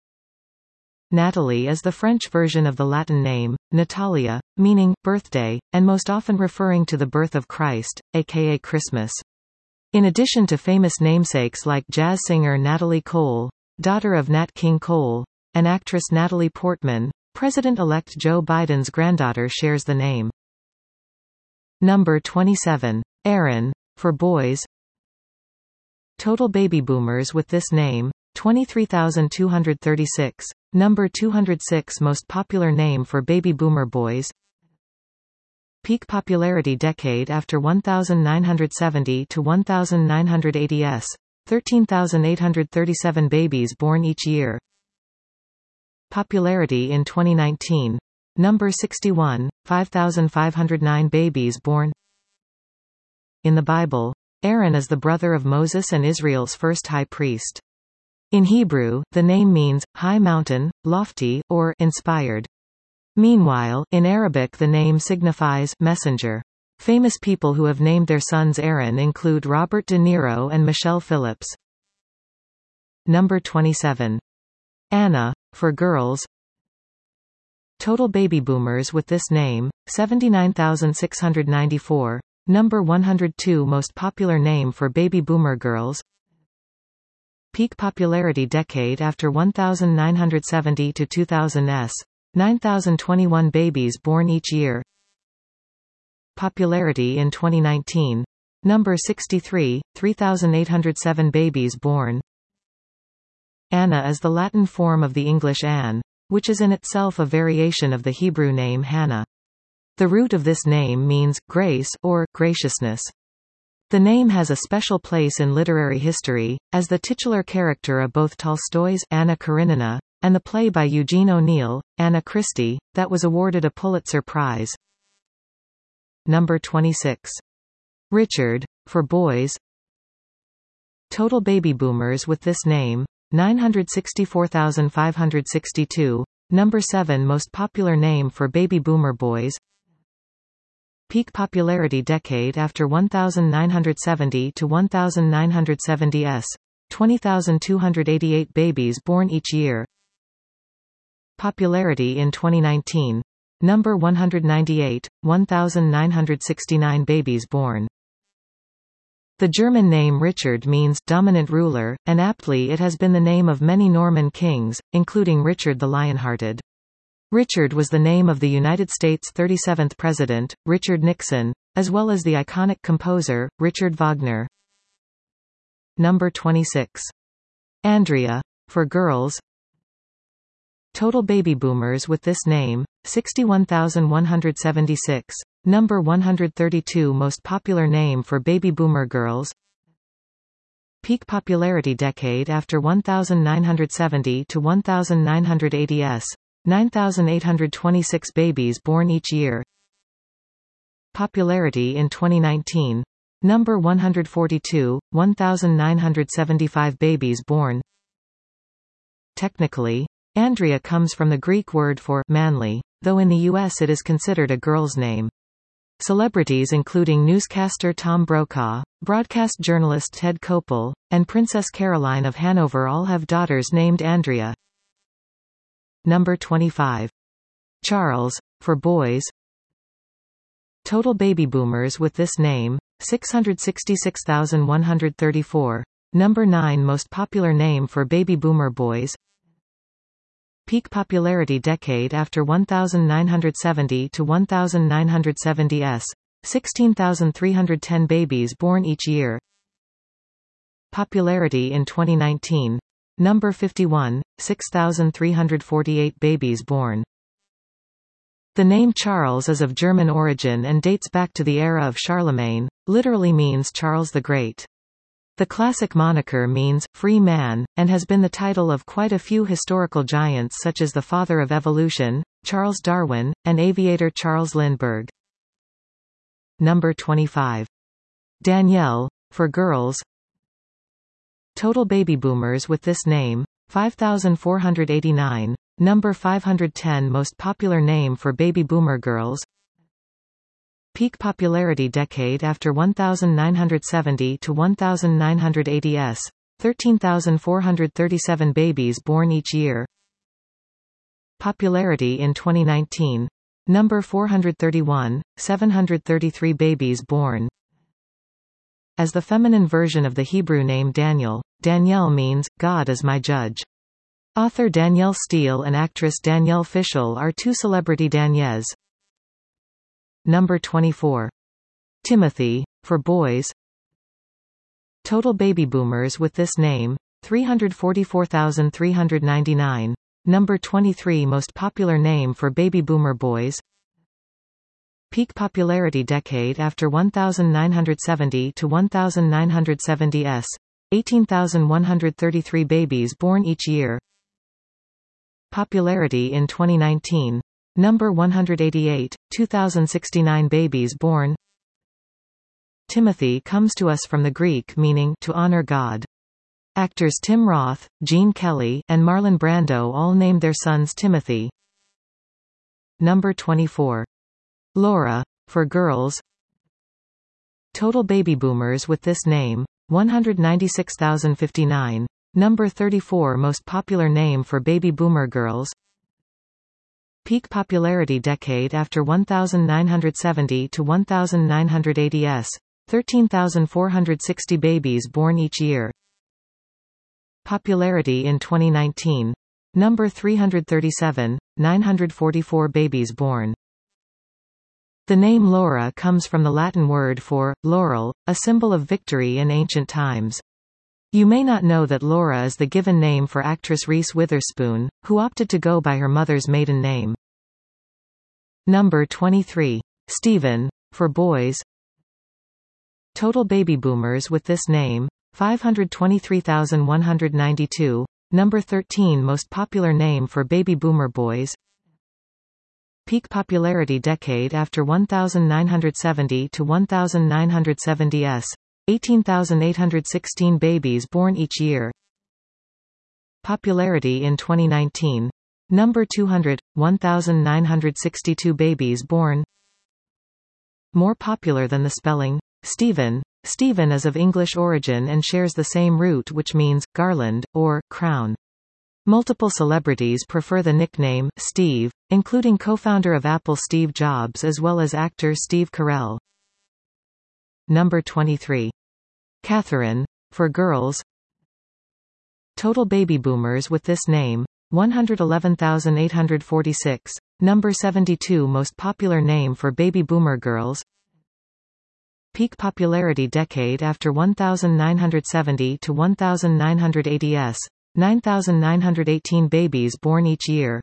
Natalie is the French version of the Latin name, Natalia, meaning, birthday, and most often referring to the birth of Christ, aka Christmas. In addition to famous namesakes like jazz singer Natalie Cole, daughter of Nat King Cole, and actress Natalie Portman, President-elect Joe Biden's granddaughter shares the name. Number twenty-seven. Aaron. For boys. Total baby boomers with this name, twenty-three thousand two hundred thirty-six. Number two hundred six most popular name for baby boomer boys. Peak popularity decade after nineteen seventy to nineteen eighty s. thirteen thousand eight hundred thirty-seven babies born each year. Popularity in twenty nineteen. Number sixty-one, five thousand five hundred nine babies born. In the Bible, Aaron is the brother of Moses and Israel's first high priest. In Hebrew, the name means, high mountain, lofty, or inspired. Meanwhile, in Arabic the name signifies messenger. Famous people who have named their sons Aaron include Robert De Niro and Michelle Phillips. Number twenty-seven. Anna, for girls. Total baby boomers with this name, seventy-nine thousand six hundred ninety-four. Number one hundred two most popular name for baby boomer girls. Peak popularity decade after nineteen seventy to two thousand S. nine thousand twenty-one babies born each year. Popularity in twenty nineteen. Number sixty-three, three thousand eight hundred seven babies born. Anna is the Latin form of the English Anne, which is in itself a variation of the Hebrew name Hannah. The root of this name means grace or graciousness. The name has a special place in literary history, as the titular character of both Tolstoy's Anna Karenina and the play by Eugene O'Neill, Anna Christie, that was awarded a Pulitzer Prize. Number twenty-six. Richard, for boys. Total baby boomers with this name, nine hundred sixty-four thousand five hundred sixty-two. Number seven most popular name for baby boomer boys. Peak popularity decade after nineteen seventy to nineteen seventy S. twenty thousand two hundred eighty-eight babies born each year. Popularity in twenty nineteen. Number one hundred ninety-eight, one thousand nine hundred sixty-nine babies born. The German name Richard means dominant ruler, and aptly it has been the name of many Norman kings, including Richard the Lionhearted. Richard was the name of the United States thirty-seventh President, Richard Nixon, as well as the iconic composer, Richard Wagner. Number twenty-six. Andrea, for girls. Total baby boomers with this name, sixty-one thousand one hundred seventy-six. Number one hundred thirty-two most popular name for baby boomer girls. Peak popularity decade after nineteen seventy to nineteen eighty S. nine thousand eight hundred twenty-six babies born each year. Popularity in twenty nineteen. Number one hundred forty-two, one thousand nine hundred seventy-five babies born. Technically, Andrea comes from the Greek word for manly, though in the U S it is considered a girl's name. Celebrities including newscaster Tom Brokaw, broadcast journalist Ted Koppel, and Princess Caroline of Hanover all have daughters named Andrea. Number twenty-five. Charles, for boys. Total baby boomers with this name, six hundred sixty-six thousand one hundred thirty-four. Number nine most popular name for baby boomer boys. Peak popularity decade after nineteen seventy to nineteen seventy S. sixteen thousand three hundred ten babies born each year. Popularity in twenty nineteen. Number fifty-one, six thousand three hundred forty-eight babies born. The name Charles is of German origin and dates back to the era of Charlemagne, literally means Charles the Great. The classic moniker means, free man, and has been the title of quite a few historical giants such as the father of evolution, Charles Darwin, and aviator Charles Lindbergh. Number twenty-five. Danielle, for girls. Total baby boomers with this name, five thousand four hundred eighty-nine. Number five hundred ten most popular name for baby boomer girls. Peak popularity decade after nineteen seventy to nineteen eighty S. thirteen thousand four hundred thirty-seven babies born each year. Popularity in twenty nineteen. Number four hundred thirty-one, seven hundred thirty-three babies born. As the feminine version of the Hebrew name Daniel, Danielle means, God is my judge. Author Danielle Steele and actress Danielle Fishel are two celebrity Danielles. Number twenty-four. Timothy, for boys. Total baby boomers with this name, three hundred forty-four thousand three hundred ninety-nine. Number twenty-three most popular name for baby boomer boys. Peak popularity decade after nineteen seventy to nineteen seventy S. eighteen thousand one hundred thirty-three babies born each year. Popularity in twenty nineteen. Number one hundred eighty-eight, two thousand sixty-nine babies born. Timothy comes to us from the Greek meaning to honor God. Actors Tim Roth, Gene Kelly, and Marlon Brando all named their sons Timothy. Number twenty-four. Laura, for girls. Total baby boomers with this name, one hundred ninety-six thousand fifty-nine. Number thirty-four most popular name for baby boomer girls. Peak popularity decade after nineteen seventy to nineteen eighty s, thirteen thousand four hundred sixty babies born each year. Popularity in twenty nineteen. Number three hundred thirty-seven, nine hundred forty-four babies born. The name Laura comes from the Latin word for laurel, a symbol of victory in ancient times. You may not know that Laura is the given name for actress Reese Witherspoon, who opted to go by her mother's maiden name. Number twenty-three. Stephen, for boys. Total baby boomers with this name, five hundred twenty-three thousand one hundred ninety-two. Number thirteen most popular name for baby boomer boys. Peak popularity decade after nineteen seventy to nineteen seventy s, eighteen thousand eight hundred sixteen babies born each year. Popularity in twenty nineteen. Number two hundred, one thousand nine hundred sixty-two babies born. More popular than the spelling, Stephen. Stephen is of English origin and shares the same root, which means garland, or crown. Multiple celebrities prefer the nickname Steve, including co-founder of Apple Steve Jobs as well as actor Steve Carell. Number twenty-three. Catherine, for girls. Total baby boomers with this name, one hundred eleven thousand eight hundred forty-six. Number seventy-two most popular name for baby boomer girls. Peak popularity decade after nineteen seventy to nineteen eighty s, nine thousand nine hundred eighteen babies born each year.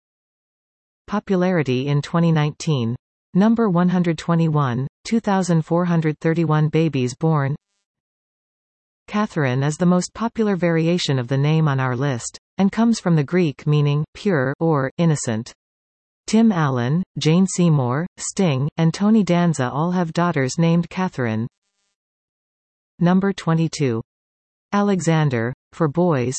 Popularity in twenty nineteen. Number one hundred twenty-one, two thousand four hundred thirty-one babies born. Catherine is the most popular variation of the name on our list, and comes from the Greek meaning pure or innocent. Tim Allen, Jane Seymour, Sting, and Tony Danza all have daughters named Catherine. Number twenty-two. Alexander, for boys.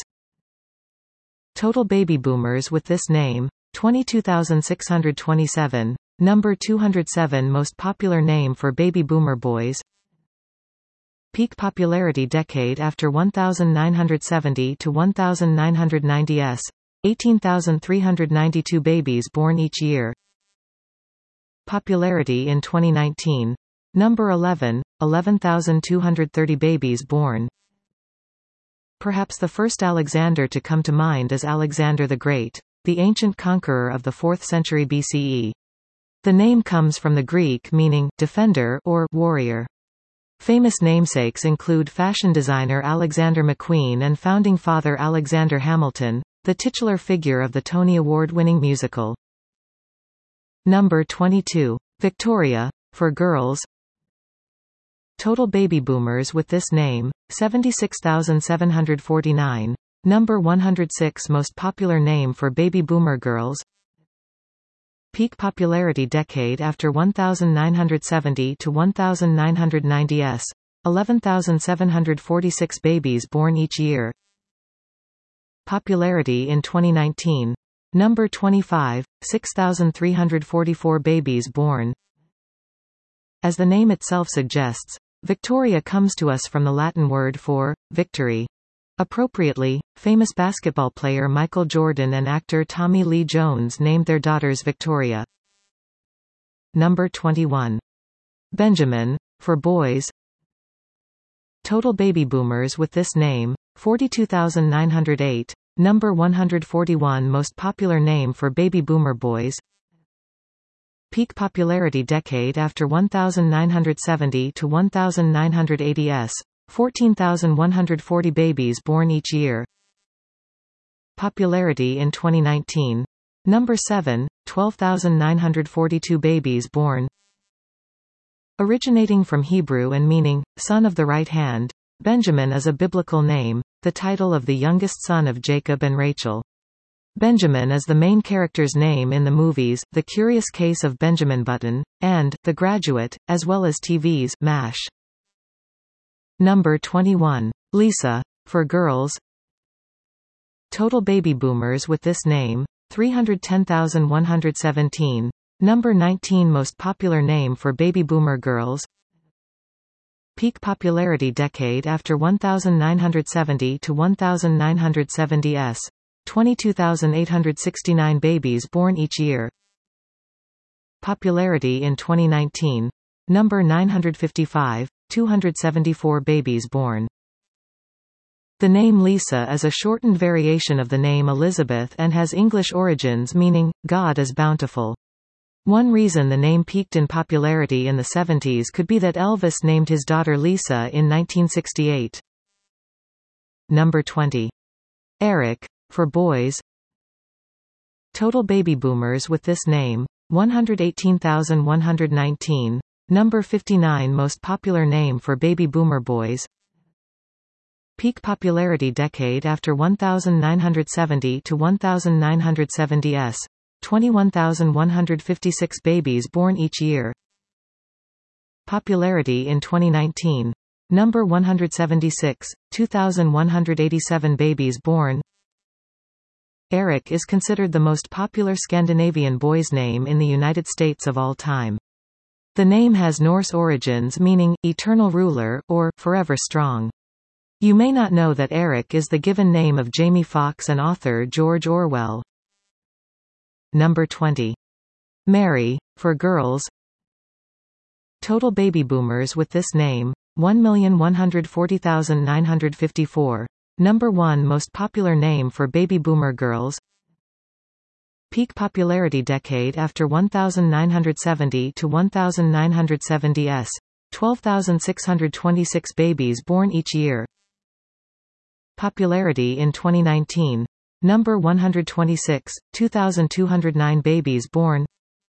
Total baby boomers with this name, twenty-two thousand six hundred twenty-seven. Number two hundred seven most popular name for baby boomer boys. Peak popularity decade after nineteen seventy to nineteen ninety s, eighteen thousand three hundred ninety-two babies born each year. Popularity in twenty nineteen. Number eleven, eleven thousand two hundred thirty babies born. Perhaps the first Alexander to come to mind is Alexander the Great, the ancient conqueror of the fourth century B C E. The name comes from the Greek meaning defender or warrior. Famous namesakes include fashion designer Alexander McQueen and founding father Alexander Hamilton, the titular figure of the Tony Award-winning musical. Number twenty-two. Victoria, for girls. Total baby boomers with this name, seventy-six thousand seven hundred forty-nine. Number one hundred six most popular name for baby boomer girls. Peak popularity decade after nineteen seventy to nineteen ninety s, eleven thousand seven hundred forty-six babies born each year. Popularity in twenty nineteen. Number twenty-five, six thousand three hundred forty-four babies born. As the name itself suggests, Victoria comes to us from the Latin word for victory. Appropriately, famous basketball player Michael Jordan and actor Tommy Lee Jones named their daughters Victoria. Number twenty-one. Benjamin, for boys. Total baby boomers with this name, forty-two thousand nine hundred eight. Number one hundred forty-one most popular name for baby boomer boys. Peak popularity decade after nineteen seventy to nineteen eighty s, fourteen thousand one hundred forty babies born each year. Popularity in twenty nineteen. Number seven, twelve thousand nine hundred forty-two babies born. Originating from Hebrew and meaning, son of the right hand, Benjamin is a biblical name, the title of the youngest son of Jacob and Rachel. Benjamin is the main character's name in the movies The Curious Case of Benjamin Button, and The Graduate, as well as T V's MASH. Number twenty-one. Lisa. For girls. Total baby boomers with this name, three hundred ten thousand one hundred seventeen. Number nineteen. Most popular name for baby boomer girls. Peak popularity decade after nineteen seventy to nineteen seventy s. twenty-two thousand eight hundred sixty-nine babies born each year. Popularity in twenty nineteen. Number nine hundred fifty-five, two hundred seventy-four babies born. The name Lisa is a shortened variation of the name Elizabeth and has English origins meaning, God is bountiful. One reason the name peaked in popularity in the seventies could be that Elvis named his daughter Lisa in nineteen sixty-eight. Number twenty. Eric. For boys. Total baby boomers with this name, one hundred eighteen thousand one hundred nineteen. Number fifty-nine. Most popular name for baby boomer boys. Peak popularity decade after nineteen seventy to nineteen seventy s. twenty-one thousand one hundred fifty-six babies born each year. Popularity in twenty nineteen. Number one hundred seventy-six, two thousand one hundred eighty-seven babies born. Eric is considered the most popular Scandinavian boy's name in the United States of all time. The name has Norse origins meaning, eternal ruler, or, forever strong. You may not know that Eric is the given name of Jamie Foxx and author George Orwell. Number twenty. Mary. For girls. Total baby boomers with this name, one million one hundred forty thousand nine hundred fifty-four. Number one. Most popular name for baby boomer girls. Peak popularity decade after nineteen seventy to nineteen seventy s. twelve thousand six hundred twenty-six babies born each year. Popularity in twenty nineteen. Number one hundred twenty-six, two thousand two hundred nine babies born.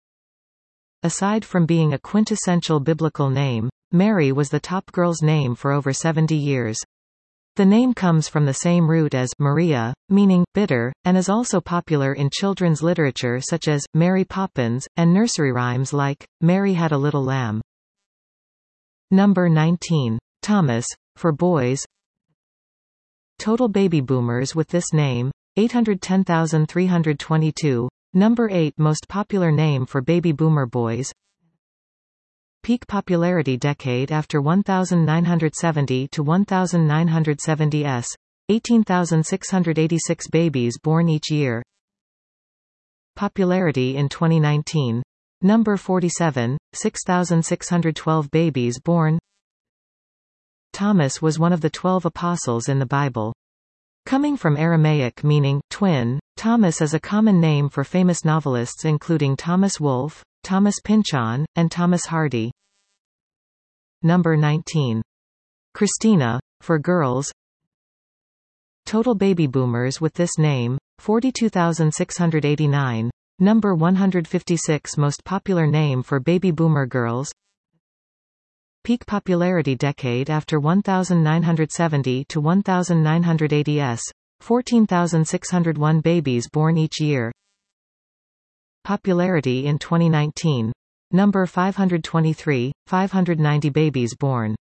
Aside from being a quintessential biblical name, Mary was the top girl's name for over seventy years. The name comes from the same root as Maria, meaning bitter, and is also popular in children's literature such as Mary Poppins, and nursery rhymes like Mary Had a Little Lamb. Number nineteen. Thomas. For boys. Total baby boomers with this name, eight hundred ten thousand three hundred twenty-two. Number eight. Most popular name for baby boomer boys. Peak popularity decade after nineteen seventy to nineteen seventy s. eighteen thousand six hundred eighty-six babies born each year. Popularity in twenty nineteen. Number forty-seven, six thousand six hundred twelve babies born. Thomas was one of the twelve apostles in the Bible. Coming from Aramaic meaning twin, Thomas is a common name for famous novelists including Thomas Wolfe, Thomas Pynchon, and Thomas Hardy. Number nineteen. Christina. For girls. Total baby boomers with this name, forty-two thousand six hundred eighty-nine. Number one hundred fifty-six. Most popular name for baby boomer girls. Peak popularity decade after nineteen seventy to nineteen eighty s. fourteen thousand six hundred one babies born each year. Popularity in twenty nineteen. Number five hundred twenty-three, five hundred ninety babies born.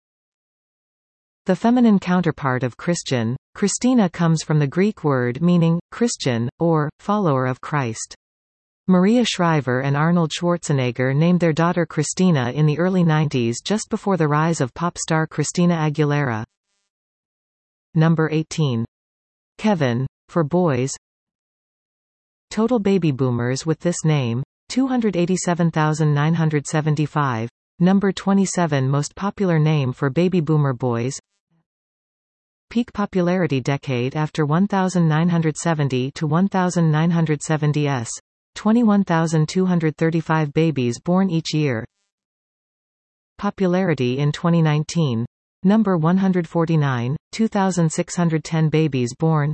The feminine counterpart of Christian, Christina comes from the Greek word meaning, Christian, or, follower of Christ. Maria Shriver and Arnold Schwarzenegger named their daughter Christina in the early nineties just before the rise of pop star Christina Aguilera. Number eighteen. Kevin. For boys. Total baby boomers with this name, two hundred eighty-seven thousand nine hundred seventy-five. Number twenty-seven. Most popular name for baby boomer boys. Peak popularity decade after nineteen seventy to nineteen seventy s. twenty-one thousand two hundred thirty-five babies born each year. Popularity in twenty nineteen. Number one hundred forty-nine, two thousand six hundred ten babies born.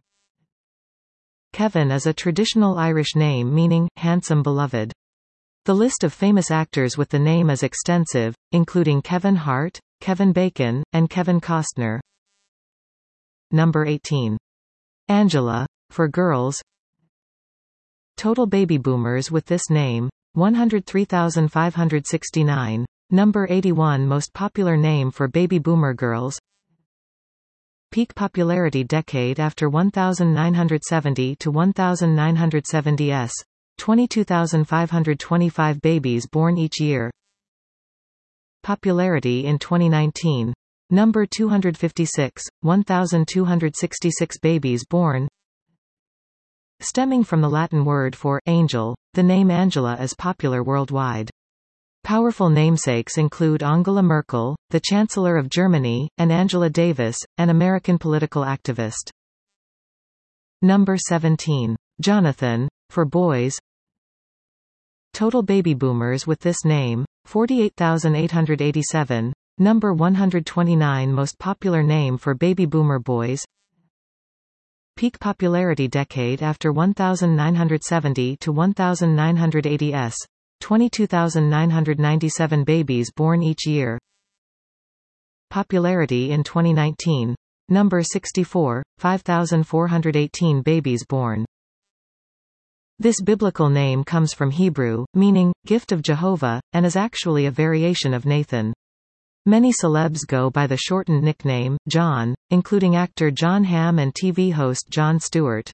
Kevin is a traditional Irish name meaning, handsome beloved. The list of famous actors with the name is extensive, including Kevin Hart, Kevin Bacon, and Kevin Costner. Number eighteen. Angela. For girls. Total baby boomers with this name, one hundred three thousand five hundred sixty-nine. Number eighty-one most popular name for baby boomer girls. Peak popularity decade after nineteen seventy to nineteen seventy s. twenty-two thousand five hundred twenty-five babies born each year. Popularity in twenty nineteen. Number two hundred fifty-six, one thousand two hundred sixty-six babies born. Stemming from the Latin word for angel, the name Angela is popular worldwide. Powerful namesakes include Angela Merkel, the Chancellor of Germany, and Angela Davis, an American political activist. Number seventeen. Jonathan, for boys. Total baby boomers with this name, forty-eight thousand eight hundred eighty-seven. Number one hundred twenty-nine most popular name for baby boomer boys. Peak popularity decade after nineteen seventy to nineteen eighty s. twenty-two thousand nine hundred ninety-seven babies born each year. Popularity in twenty nineteen. Number sixty-four, five thousand four hundred eighteen babies born. This biblical name comes from Hebrew, meaning, gift of Jehovah, and is actually a variation of Nathan. Many celebs go by the shortened nickname, John, including actor Jon Hamm and T V host Jon Stewart.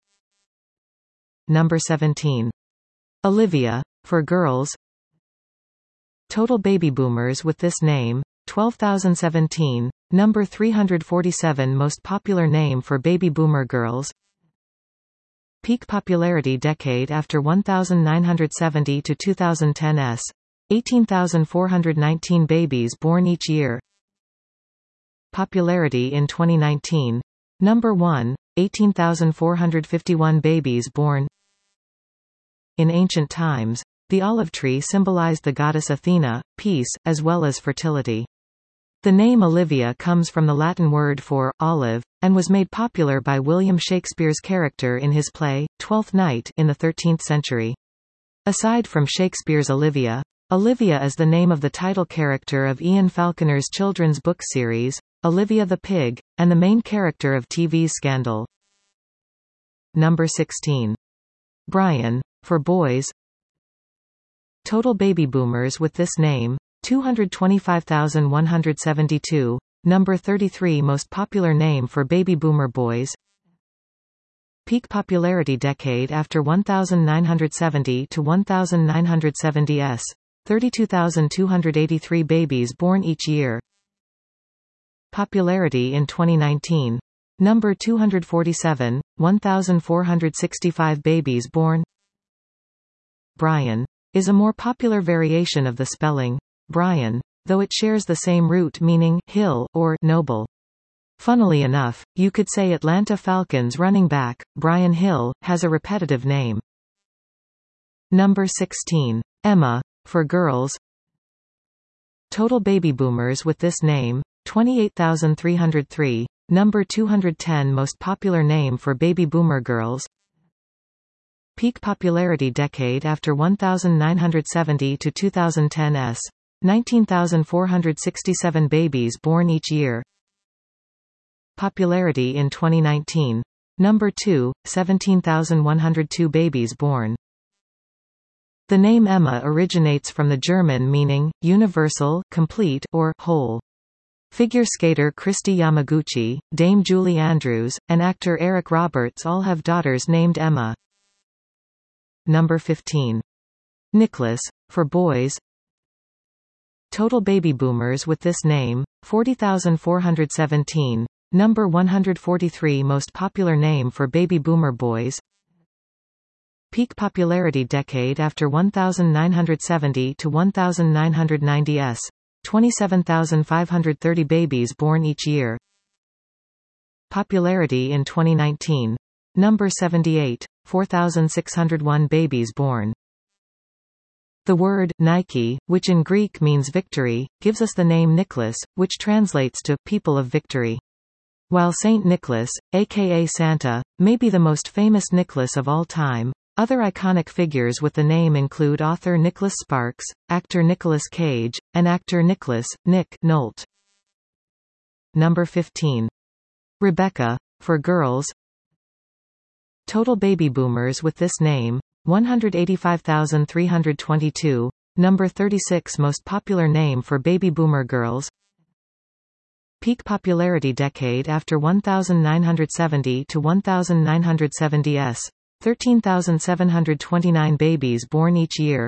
Number seventeen. Olivia, for girls. Total baby boomers with this name, twelve thousand seventeen. Number three hundred forty-seven most popular name for baby boomer girls. Peak popularity decade after nineteen seventy to two thousand ten s. eighteen thousand four hundred nineteen babies born each year. Popularity in twenty nineteen. Number one, eighteen thousand four hundred fifty-one babies born. In ancient times, the olive tree symbolized the goddess Athena, peace, as well as fertility. The name Olivia comes from the Latin word for olive, and was made popular by William Shakespeare's character in his play, Twelfth Night, in the thirteenth century. Aside from Shakespeare's Olivia, Olivia is the name of the title character of Ian Falconer's children's book series, Olivia the Pig, and the main character of T V's Scandal. Number sixteen. Brian, for boys. Total baby boomers with this name, two hundred twenty-five thousand one hundred seventy-two. Number thirty-three most popular name for baby boomer boys. Peak popularity decade after nineteen seventy to nineteen seventy s. thirty-two thousand two hundred eighty-three babies born each year. Popularity in twenty nineteen. Number two hundred forty-seven, one thousand four hundred sixty-five babies born. Brian is a more popular variation of the spelling Brian, though it shares the same root meaning hill or noble. Funnily enough, you could say Atlanta Falcons running back, Brian Hill, has a repetitive name. Number sixteen. Emma, for girls. Total baby boomers with this name, twenty-eight thousand three hundred three. Number two hundred ten most popular name for baby boomer girls. Peak popularity decade after nineteen seventy to two thousand ten s. nineteen thousand four hundred sixty-seven babies born each year. Popularity in twenty nineteen. Number two, seventeen thousand one hundred two babies born. The name Emma originates from the German meaning, universal, complete, or whole. Figure skater Christy Yamaguchi, Dame Julie Andrews, and actor Eric Roberts all have daughters named Emma. Number fifteen. Nicholas, for boys. Total baby boomers with this name, forty thousand four hundred seventeen. Number one hundred forty-three most popular name for baby boomer boys. Peak popularity decade after nineteen seventy to nineteen ninety s. twenty-seven thousand five hundred thirty babies born each year. Popularity in twenty nineteen. Number seventy-eight, four thousand six hundred one babies born. The word Nike, which in Greek means victory, gives us the name Nicholas, which translates to people of victory. While Saint Nicholas, aka Santa, may be the most famous Nicholas of all time, other iconic figures with the name include author Nicholas Sparks, actor Nicolas Cage, and actor Nicholas, Nick Nolte. Number fifteen. Rebecca, for girls. Total baby boomers with this name, one hundred eighty-five thousand three hundred twenty-two. Number thirty-six most popular name for baby boomer girls. Peak popularity decade after nineteen seventy to nineteen seventy s. thirteen thousand seven hundred twenty-nine babies born each year.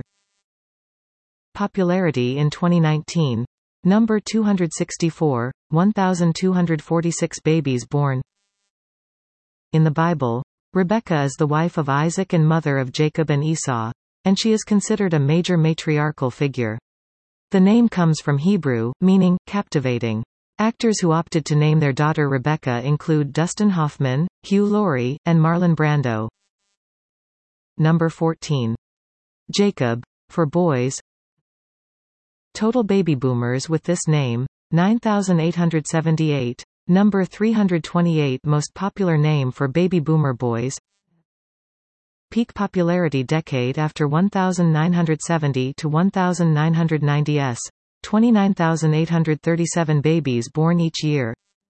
Popularity in twenty nineteen. Number two hundred sixty-four, one thousand two hundred forty-six babies born. In the Bible, Rebekah is the wife of Isaac and mother of Jacob and Esau, and she is considered a major matriarchal figure. The name comes from Hebrew, meaning captivating. Actors who opted to name their daughter Rebekah include Dustin Hoffman, Hugh Laurie, and Marlon Brando. Number fourteen. Jacob. For boys. Total baby boomers with this name, nine thousand eight hundred seventy-eight. Number three hundred twenty-eight most popular name for baby boomer boys. Peak popularity decade after nineteen seventy to nineteen ninety s. twenty-nine thousand eight hundred thirty-seven babies born each year.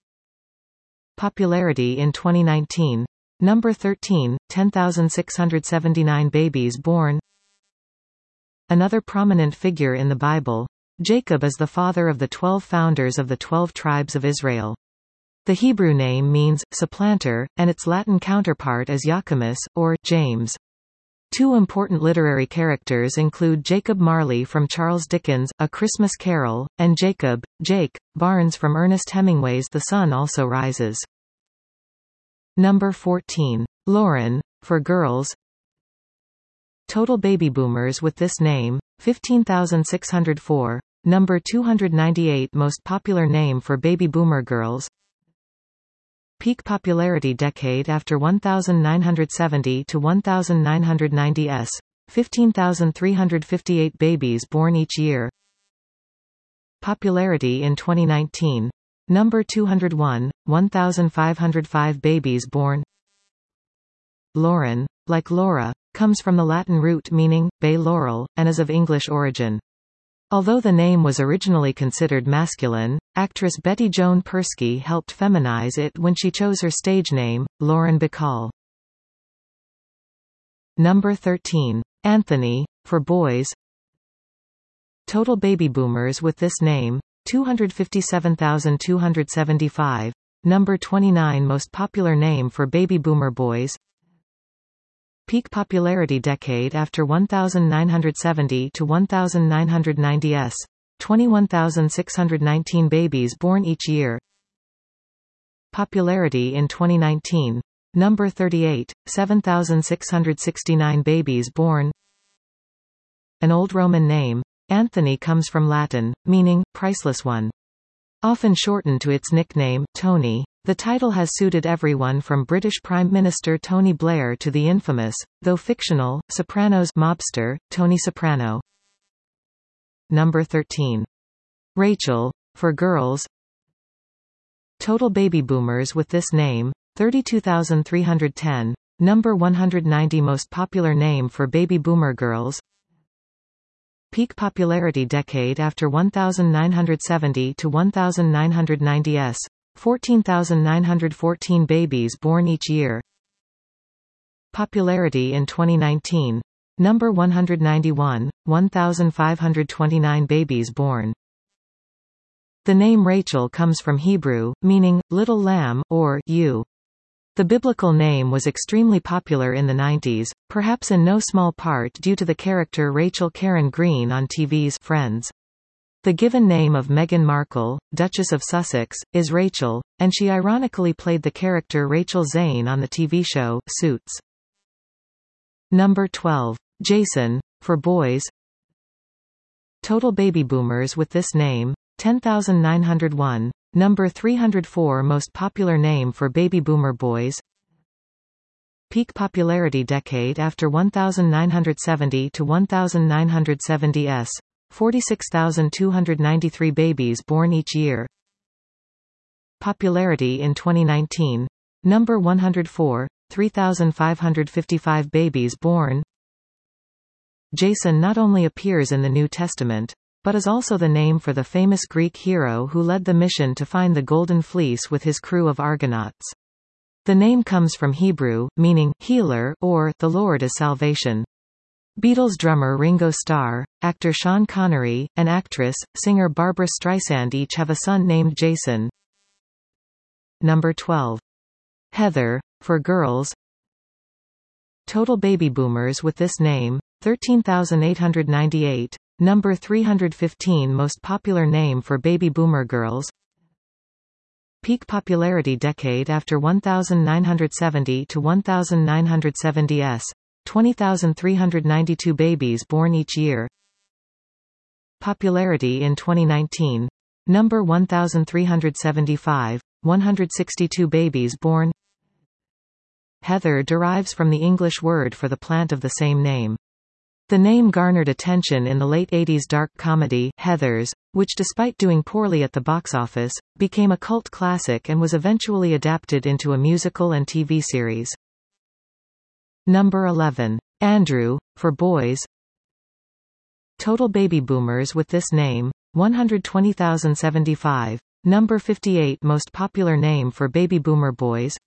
Popularity in twenty nineteen. Number thirteen, ten thousand six hundred seventy-nine babies born. Another prominent figure in the Bible, Jacob is the father of the twelve founders of the twelve tribes of Israel. The Hebrew name means supplanter, and its Latin counterpart is Jacobus, or James. Two important literary characters include Jacob Marley from Charles Dickens' A Christmas Carol, and Jacob, Jake, Barnes from Ernest Hemingway's The Sun Also Rises. Number fourteen. Lauren. For girls. Total baby boomers with this name, fifteen thousand six hundred four. Number two hundred ninety-eight most popular name for baby boomer girls. Peak popularity decade after nineteen seventy to nineteen ninety s. fifteen thousand three hundred fifty-eight babies born each year. Popularity in twenty nineteen. Number two hundred one, one thousand five hundred five babies born. Lauren, like Laura, comes from the Latin root meaning, bay laurel, and is of English origin. Although the name was originally considered masculine, actress Betty Joan Persky helped feminize it when she chose her stage name, Lauren Bacall. Number thirteen. Anthony. For boys. Total baby boomers with this name, two hundred fifty-seven thousand two hundred seventy-five. Number twenty-nine most popular name for baby boomer boys. Peak popularity decade after nineteen seventy to nineteen ninety s. twenty-one thousand six hundred nineteen babies born each year. Popularity in twenty nineteen. Number thirty-eight, seven thousand six hundred sixty-nine babies born. An Old Roman name, Anthony comes from Latin, meaning, priceless one. Often shortened to its nickname, Tony. The title has suited everyone from British Prime Minister Tony Blair to the infamous, though fictional, Sopranos mobster, Tony Soprano. Number thirteen. Rachel. For girls. Total baby boomers with this name, thirty-two thousand three hundred ten. Number one hundred ninety most popular name for baby boomer girls. Peak popularity decade after nineteen seventy to nineteen ninety s. fourteen thousand nine hundred fourteen babies born each year. Popularity in twenty nineteen. Number one hundred ninety-one, one thousand five hundred twenty-nine babies born. The name Rachel comes from Hebrew, meaning, little lamb, or ewe. The biblical name was extremely popular in the nineties, perhaps in no small part due to the character Rachel Karen Green on T V's Friends. The given name of Meghan Markle, Duchess of Sussex, is Rachel, and she ironically played the character Rachel Zane on the T V show, Suits. Number twelve. Jason. For boys. Total baby boomers with this name, ten thousand nine hundred one. Number three hundred four most popular name for baby boomer boys. Peak popularity decade after nineteen seventy to nineteen seventy s. forty-six thousand two hundred ninety-three babies born each year. Popularity in twenty nineteen. Number one hundred four, three thousand five hundred fifty-five babies born. Jason not only appears in the New Testament, but is also the name for the famous Greek hero who led the mission to find the Golden Fleece with his crew of Argonauts. The name comes from Hebrew, meaning, healer, or, the Lord is salvation. Beatles drummer Ringo Starr, actor Sean Connery, and actress, singer Barbra Streisand each have a son named Jason. Number twelve. Heather, for girls. Total baby boomers with this name, thirteen thousand eight hundred ninety-eight. Number three hundred fifteen most popular name for baby boomer girls. Peak popularity decade after nineteen seventy to nineteen seventy s. twenty thousand three hundred ninety-two babies born each year. Popularity in twenty nineteen. Number one thousand three hundred seventy-five, one hundred sixty-two babies born. Heather derives from the English word for the plant of the same name. The name garnered attention in the late eighties dark comedy, Heathers, which despite doing poorly at the box office, became a cult classic and was eventually adapted into a musical and T V series. Number eleven. Andrew, for boys. Total baby boomers with this name, one hundred twenty thousand seventy-five. Number fifty-eight most popular name for baby boomer boys.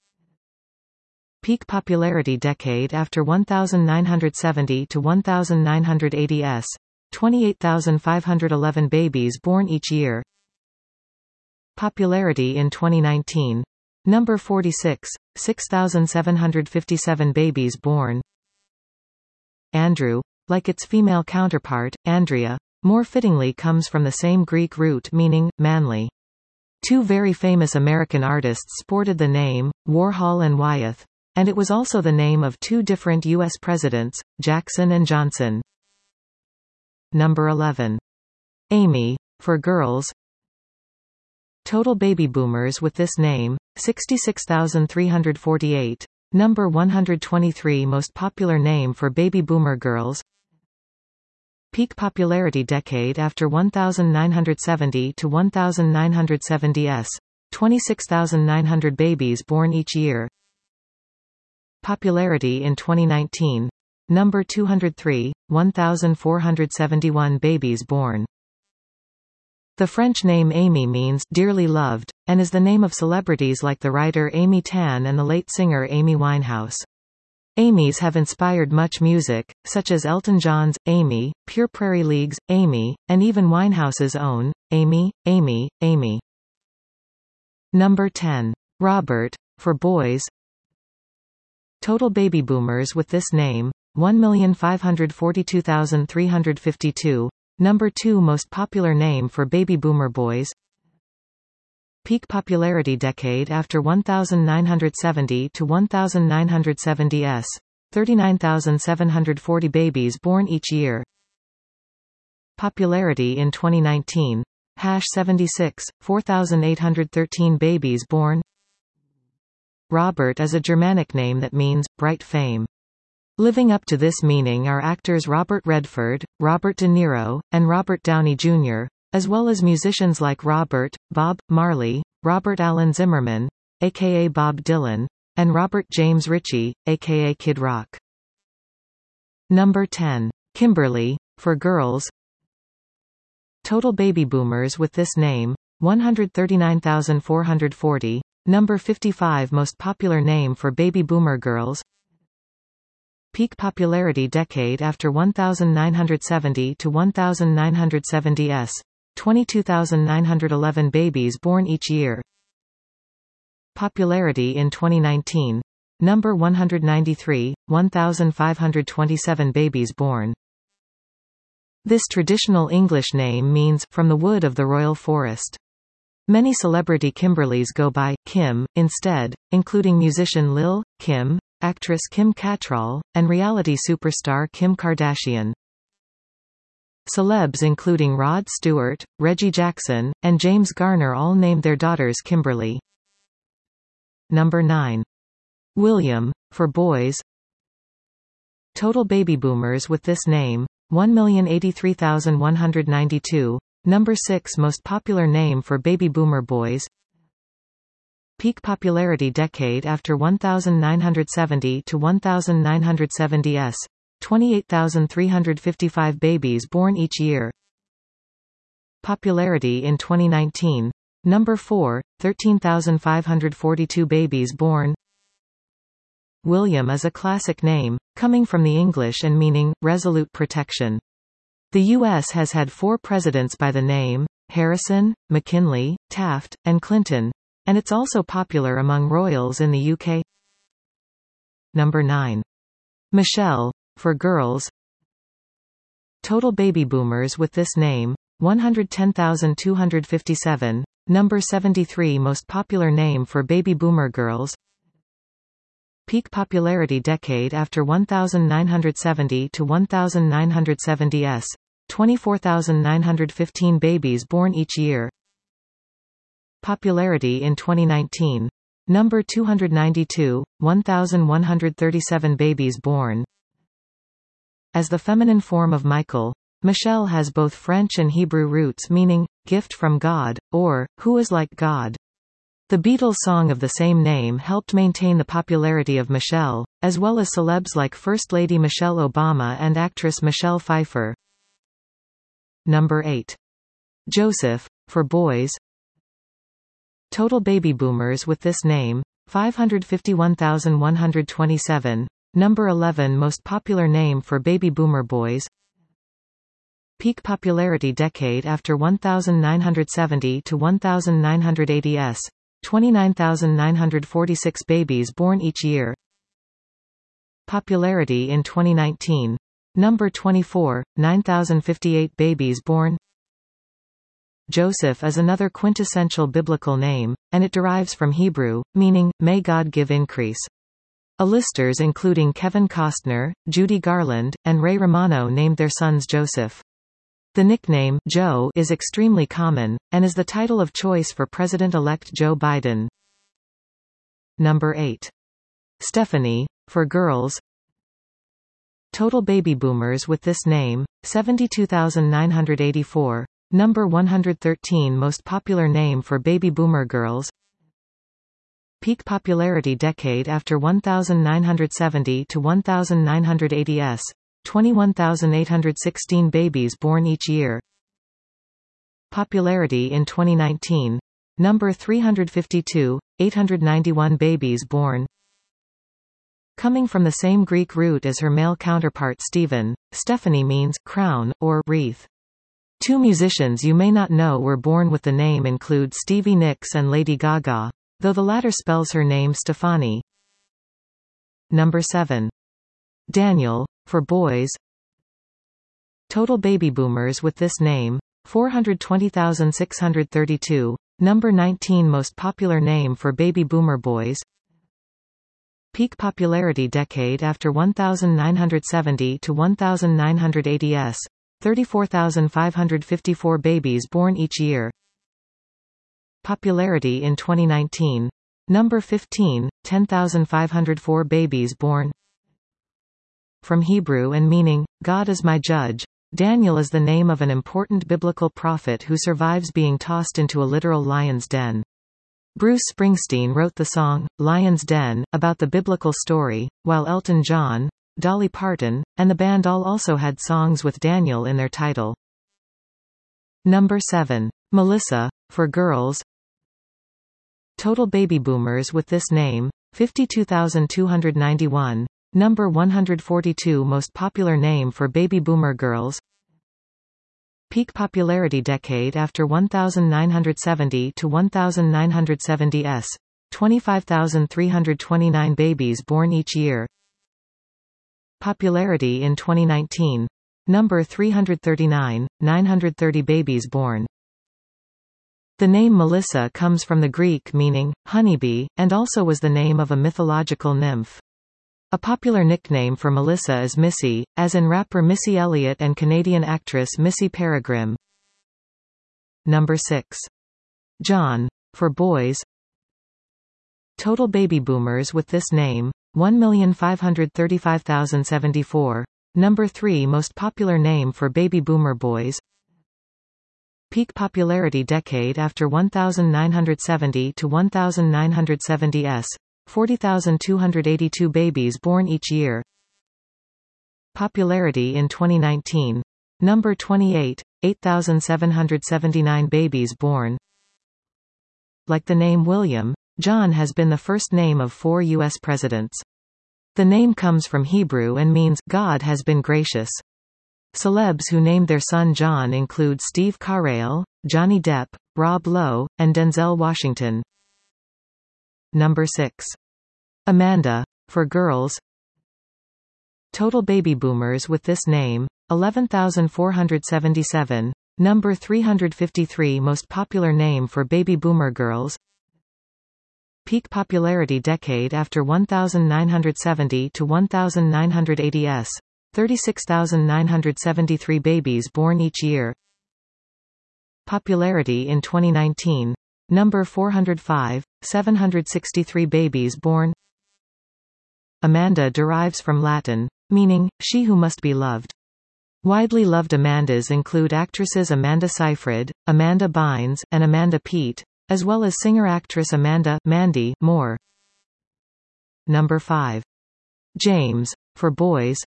Peak popularity decade after nineteen seventy to nineteen eighty s. twenty-eight thousand five hundred eleven babies born each year. Popularity in twenty nineteen. Number forty-six, six thousand seven hundred fifty-seven babies born. Andrew, like its female counterpart, Andrea, more fittingly comes from the same Greek root meaning, manly. Two very famous American artists sported the name, Warhol and Wyeth. And it was also the name of two different U S presidents, Jackson and Johnson. Number eleven. Amy, for girls. Total baby boomers with this name, sixty-six thousand three hundred forty-eight. Number one hundred twenty-three most popular name for baby boomer girls. Peak popularity decade after nineteen seventy to nineteen seventy s. twenty-six thousand nine hundred babies born each year. Popularity in twenty nineteen. Number two hundred three, one thousand four hundred seventy-one babies born. The French name Amy means dearly loved, and is the name of celebrities like the writer Amy Tan and the late singer Amy Winehouse. Amy's have inspired much music, such as Elton John's Amy, Pure Prairie League's Amy, and even Winehouse's own Amy, Amy, Amy. Number ten. Robert, for boys. Total baby boomers with this name, one million five hundred forty-two thousand three hundred fifty-two. Number two most popular name for baby boomer boys. Peak popularity decade after nineteen seventy to nineteen seventy s. thirty-nine thousand seven hundred forty babies born each year. Popularity in twenty nineteen. Hash seventy-six, four thousand eight hundred thirteen babies born. Robert is a Germanic name that means, bright fame. Living up to this meaning are actors Robert Redford, Robert De Niro, and Robert Downey Junior, as well as musicians like Robert, Bob Marley, Robert Allen Zimmerman, aka Bob Dylan, and Robert James Ritchie, aka Kid Rock. Number ten. Kimberly, for girls. Total baby boomers with this name, one hundred thirty-nine thousand four hundred forty. Number fifty-five most popular name for baby boomer girls. Peak popularity decade after nineteen seventy to nineteen seventy s. twenty-two thousand nine hundred eleven babies born each year. Popularity in twenty nineteen. Number one hundred ninety-three, one thousand five hundred twenty-seven babies born. This traditional English name means, from the wood of the royal forest. Many celebrity Kimberlys go by Kim instead, including musician Lil' Kim, actress Kim Cattrall, and reality superstar Kim Kardashian. Celebs including Rod Stewart, Reggie Jackson, and James Garner all named their daughters Kimberly. Number nine. William, for boys. Total baby boomers with this name, one million eighty-three thousand one hundred ninety-two. Number six most popular name for baby boomer boys. Peak popularity decade after nineteen seventy to nineteen seventy s. twenty-eight thousand three hundred fifty-five babies born each year. Popularity in twenty nineteen. Number four, thirteen thousand five hundred forty-two babies born. William is a classic name, coming from the English and meaning, resolute protection. The U S has had four presidents by the name, Harrison, McKinley, Taft, and Clinton, and it's also popular among royals in the U K. Number nine. Michelle, for girls. Total baby boomers with this name, one hundred ten thousand two hundred fifty-seven, number seventy-three most popular name for baby boomer girls. Peak popularity decade after nineteen seventy to nineteen seventy s, twenty-four thousand nine hundred fifteen babies born each year. Popularity in twenty nineteen. Number two hundred ninety-two, one thousand one hundred thirty-seven babies born. As the feminine form of Michael, Michelle has both French and Hebrew roots meaning, gift from God, or, who is like God. The Beatles song of the same name helped maintain the popularity of Michelle, as well as celebs like First Lady Michelle Obama and actress Michelle Pfeiffer. Number eight. Joseph, for boys. Total baby boomers with this name, five hundred fifty-one thousand one hundred twenty-seven, number eleven most popular name for baby boomer boys. Peak popularity decade after nineteen seventy to nineteen eighty s, twenty-nine thousand nine hundred forty-six babies born each year. Popularity in twenty nineteen. Number twenty-four, nine thousand fifty-eight babies born. Joseph is another quintessential biblical name, and it derives from Hebrew, meaning, may God give increase. A-listers including Kevin Costner, Judy Garland, and Ray Romano named their sons Joseph. The nickname, Joe, is extremely common, and is the title of choice for President-elect Joe Biden. Number eight. Stephanie, for girls. Total baby boomers with this name, seventy-two thousand nine hundred eighty-four, number one hundred thirteen most popular name for baby boomer girls. Peak popularity decade after nineteen seventy to nineteen eighty s, twenty-one thousand eight hundred sixteen babies born each year. Popularity in twenty nineteen. Number three hundred fifty-two, eight hundred ninety-one babies born. Coming from the same Greek root as her male counterpart Stephen, Stephanie means crown, or wreath. Two musicians you may not know were born with the name include Stevie Nicks and Lady Gaga, though the latter spells her name Stefani. Number seven. Daniel, for boys. Total baby boomers with this name, four hundred twenty thousand six hundred thirty-two, number nineteen most popular name for baby boomer boys. Peak popularity decade after nineteen seventy to nineteen eighty s, thirty-four thousand five hundred fifty-four babies born each year. Popularity in twenty nineteen. Number fifteen, ten thousand five hundred four babies born. From Hebrew and meaning, God is my judge, Daniel is the name of an important biblical prophet who survives being tossed into a literal lion's den. Bruce Springsteen wrote the song, Lion's Den, about the biblical story, while Elton John, Dolly Parton, and the band all also had songs with Daniel in their title. Number seven. Melissa, for girls. Total baby boomers with this name, fifty-two thousand two hundred ninety-one, number one hundred forty-two most popular name for baby boomer girls. Peak popularity decade after nineteen seventy to nineteen seventy s, twenty-five thousand three hundred twenty-nine babies born each year. Popularity in twenty nineteen. Number three hundred thirty-nine, nine hundred thirty babies born. The name Melissa comes from the Greek meaning, honeybee, and also was the name of a mythological nymph. A popular nickname for Melissa is Missy, as in rapper Missy Elliott and Canadian actress Missy Peregrym. Number six. John, for boys. Total baby boomers with this name, one million five hundred thirty-five thousand seventy-four, number three most popular name for baby boomer boys. Peak popularity decade after nineteen seventy to nineteen seventy s, forty thousand two hundred eighty-two babies born each year. Popularity in twenty nineteen. Number twenty-eight, eight thousand seven hundred seventy-nine babies born. Like the name William, John has been the first name of four U S presidents. The name comes from Hebrew and means, God has been gracious. Celebs who named their son John include Steve Carell, Johnny Depp, Rob Lowe, and Denzel Washington. Number six. Amanda. For girls. Total baby boomers with this name, eleven thousand four hundred seventy-seven. Number three hundred fifty-three most popular name for baby boomer girls. Peak popularity decade after nineteen seventy to nineteen eighty s. thirty-six thousand nine hundred seventy-three babies born each year. Popularity in twenty nineteen. Number four hundred five, seven hundred sixty-three babies born. Amanda derives from Latin, meaning, she who must be loved. Widely loved Amandas include actresses Amanda Seyfried, Amanda Bynes, and Amanda Peet, as well as singer-actress Amanda Mandy Moore. Number five. James. For boys.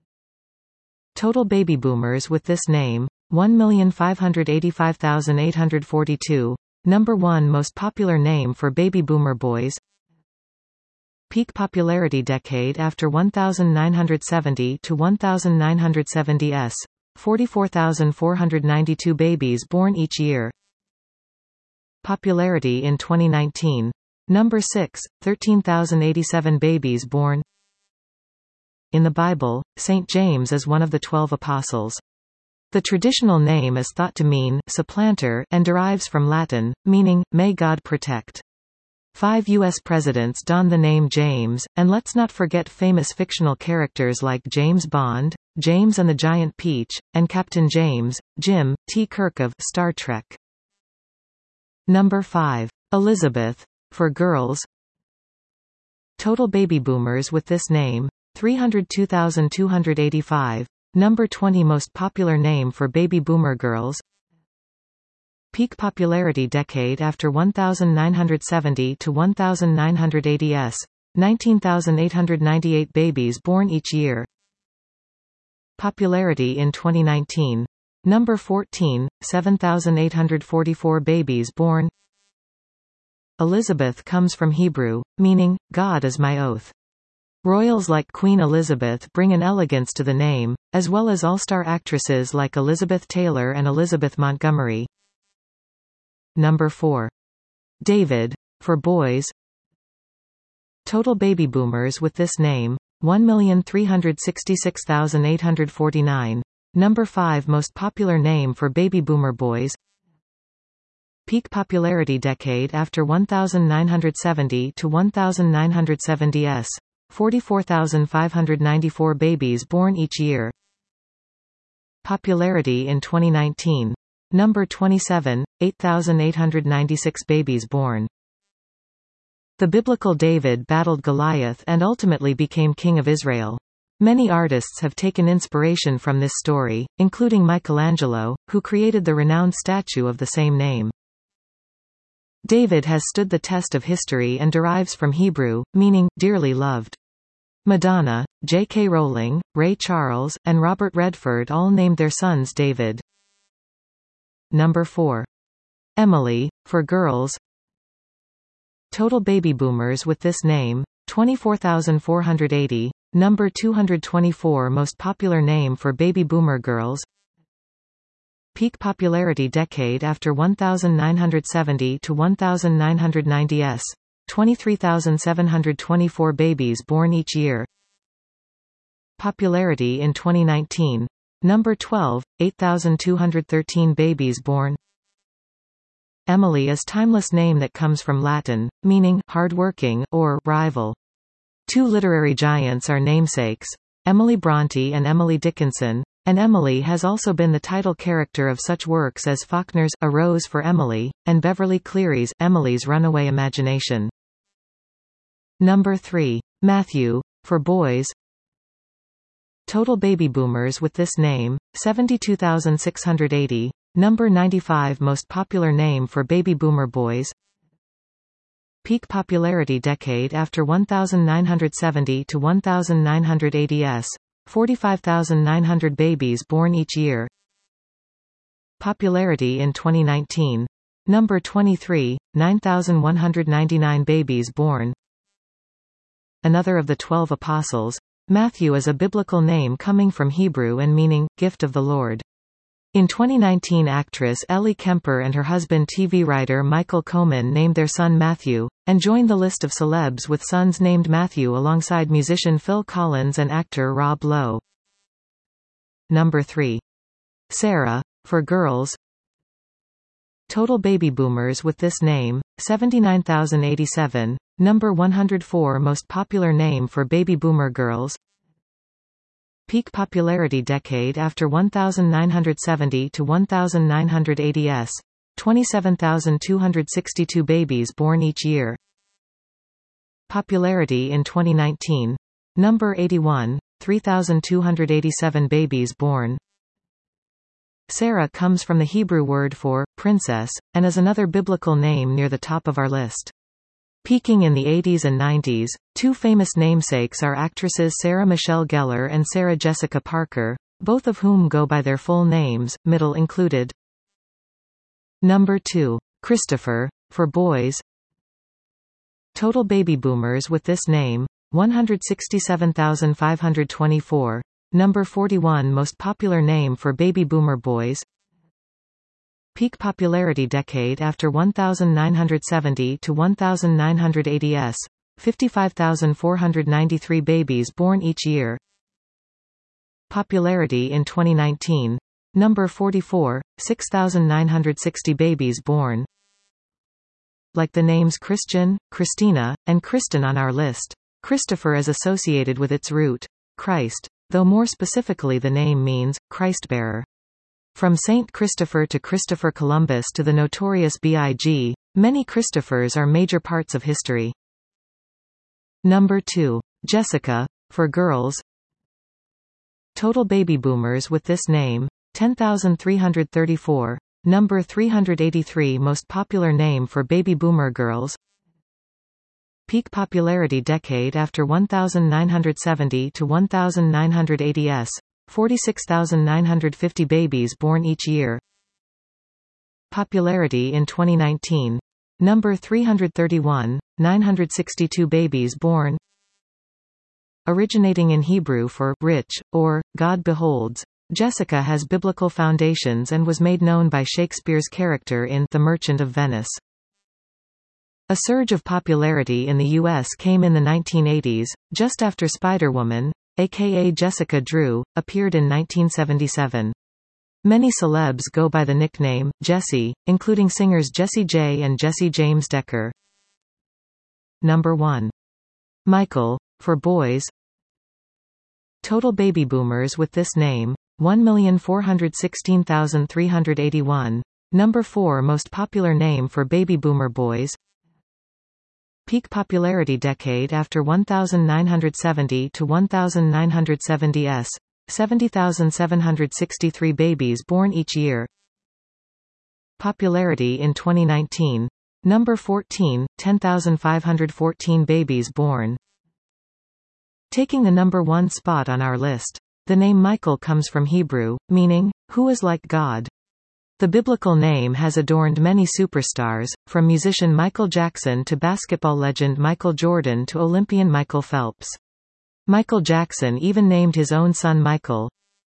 Total baby boomers with this name, one million five hundred eighty-five thousand eight hundred forty-two. Number one most popular name for baby boomer boys. Peak popularity decade after nineteen seventy to nineteen seventy s. forty-four thousand four hundred ninety-two babies born each year. Popularity in twenty nineteen. Number six, thirteen thousand eighty-seven babies born. In the Bible, Saint James is one of the twelve apostles. The traditional name is thought to mean supplanter and derives from Latin, meaning, may God protect. Five U S presidents don the name James, and let's not forget famous fictional characters like James Bond, James and the Giant Peach, and Captain James, Jim T. Kirk of Star Trek. Number five. Elizabeth. For girls. Total baby boomers with this name, three hundred two thousand two hundred eighty-five. Number twenty most popular name for baby boomer girls. Peak popularity decade after nineteen seventy to nineteen eighty s. nineteen thousand eight hundred ninety-eight babies born each year. Popularity in twenty nineteen. Number fourteen, seven thousand eight hundred forty-four babies born. Elizabeth comes from Hebrew, meaning, God is my oath. Royals like Queen Elizabeth bring an elegance to the name, as well as all-star actresses like Elizabeth Taylor and Elizabeth Montgomery. Number four. David. For boys. Total baby boomers with this name, one million three hundred sixty-six thousand eight hundred forty-nine. Number five most popular name for baby boomer boys. Peak popularity decade after nineteen seventy to nineteen seventy s. forty-four thousand five hundred ninety-four babies born each year. Popularity in twenty nineteen. Number twenty-seven, eight thousand eight hundred ninety-six babies born. The biblical David battled Goliath and ultimately became king of Israel. Many artists have taken inspiration from this story, including Michelangelo, who created the renowned statue of the same name. David has stood the test of history and derives from Hebrew, meaning, dearly loved. Madonna, J K Rowling, Ray Charles, and Robert Redford all named their sons David. Number four. Emily. For girls. Total baby boomers with this name, twenty-four thousand four hundred eighty. Number two hundred twenty-four most popular name for baby boomer girls. Peak popularity decade after nineteen seventy to nineteen ninety s. twenty-three thousand seven hundred twenty-four babies born each year. Popularity in twenty nineteen. Number twelve, eight thousand two hundred thirteen babies born. Emily is timeless name that comes from Latin, meaning hardworking or rival. Two literary giants are namesakes, Emily Bronte and Emily Dickinson, and Emily has also been the title character of such works as Faulkner's A Rose for Emily, and Beverly Cleary's Emily's Runaway Imagination. Number three. Matthew. For boys. Total baby boomers with this name, seventy-two thousand six hundred eighty. Number ninety-five most popular name for baby boomer boys. Peak popularity decade after nineteen seventy to nineteen eighty s. forty-five thousand nine hundred babies born each year. Popularity in twenty nineteen. Number twenty-three, nine thousand one hundred ninety-nine babies born. another of the twelve apostles. Matthew is a biblical name coming from Hebrew and meaning, gift of the Lord. In twenty nineteen, actress Ellie Kemper and her husband T V writer Michael Coman named their son Matthew, and joined the list of celebs with sons named Matthew alongside musician Phil Collins and actor Rob Lowe. Number three. Sarah, for girls. Total baby boomers with this name, seventy-nine thousand eighty-seven. Number one hundred four most popular name for baby boomer girls. Peak popularity decade after nineteen seventy to nineteen eighty s. twenty-seven thousand two hundred sixty-two babies born each year. Popularity in twenty nineteen. Number eighty-one, three thousand two hundred eighty-seven babies born. Sarah comes from the Hebrew word for princess, and is another biblical name near the top of our list. Peaking in the eighties and nineties, two famous namesakes are actresses Sarah Michelle Gellar and Sarah Jessica Parker, both of whom go by their full names, middle included. Number two. Christopher, for boys. Total baby boomers with this name, one hundred sixty-seven thousand five hundred twenty-four. Number forty-one most popular name for baby boomer boys. Peak popularity decade after nineteen seventy to nineteen eighty s. fifty-five thousand four hundred ninety-three babies born each year. Popularity in twenty nineteen. Number forty-four, six thousand nine hundred sixty babies born. Like the names Christian, Christina, and Kristen on our list, Christopher is associated with its root, Christ, though more specifically the name means, Christbearer. From Saint Christopher to Christopher Columbus to the notorious Big, many Christophers are major parts of history. Number two. Jessica, for girls. Total baby boomers with this name, ten thousand three hundred thirty-four. Number three hundred eighty-three most popular name for baby boomer girls. Peak popularity decade after nineteen seventy to nineteen eighty s. forty-six thousand nine hundred fifty babies born each year. Popularity in twenty nineteen. Number three hundred thirty-one, nine hundred sixty-two babies born. Originating in Hebrew for rich, or God beholds, Jessica has biblical foundations and was made known by Shakespeare's character in The Merchant of Venice. A surge of popularity in the U S came in the nineteen eighties, just after Spider-Woman, aka Jessica Drew, appeared in nineteen seventy-seven. Many celebs go by the nickname, Jessie, including singers Jessie J and Jesse James Decker. Number one. Michael, for boys. Total baby boomers with this name, one million four hundred sixteen thousand three hundred eighty-one. Number four most popular name for baby boomer boys. Peak popularity decade after nineteen seventy to nineteen seventy s. seventy thousand seven hundred sixty-three babies born each year. Popularity in twenty nineteen. Number fourteen, ten thousand five hundred fourteen babies born. Taking the number one spot on our list. The name Michael comes from Hebrew, meaning, who is like God. The biblical name has adorned many superstars, from musician Michael Jackson to basketball legend Michael Jordan to Olympian Michael Phelps. Michael Jackson even named his own son Michael.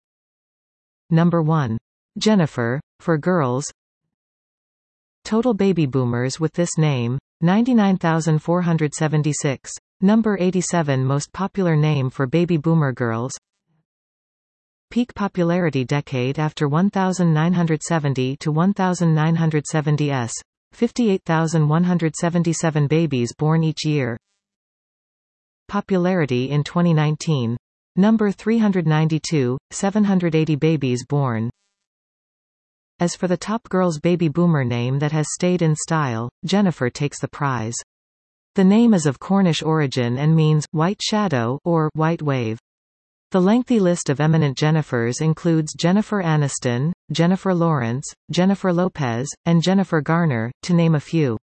Number one. Jennifer, for girls. Total baby boomers with this name, ninety-nine thousand four hundred seventy-six. Number eighty-seven most popular name for baby boomer girls. Peak popularity decade after nineteen seventy to nineteen seventy s. fifty-eight thousand one hundred seventy-seven babies born each year. Popularity in twenty nineteen. Number three hundred ninety-two, seven hundred eighty babies born. As for the top girl's baby boomer name that has stayed in style, Jennifer takes the prize. The name is of Cornish origin and means, white shadow, or white wave. The lengthy list of eminent Jennifers includes Jennifer Aniston, Jennifer Lawrence, Jennifer Lopez, and Jennifer Garner, to name a few.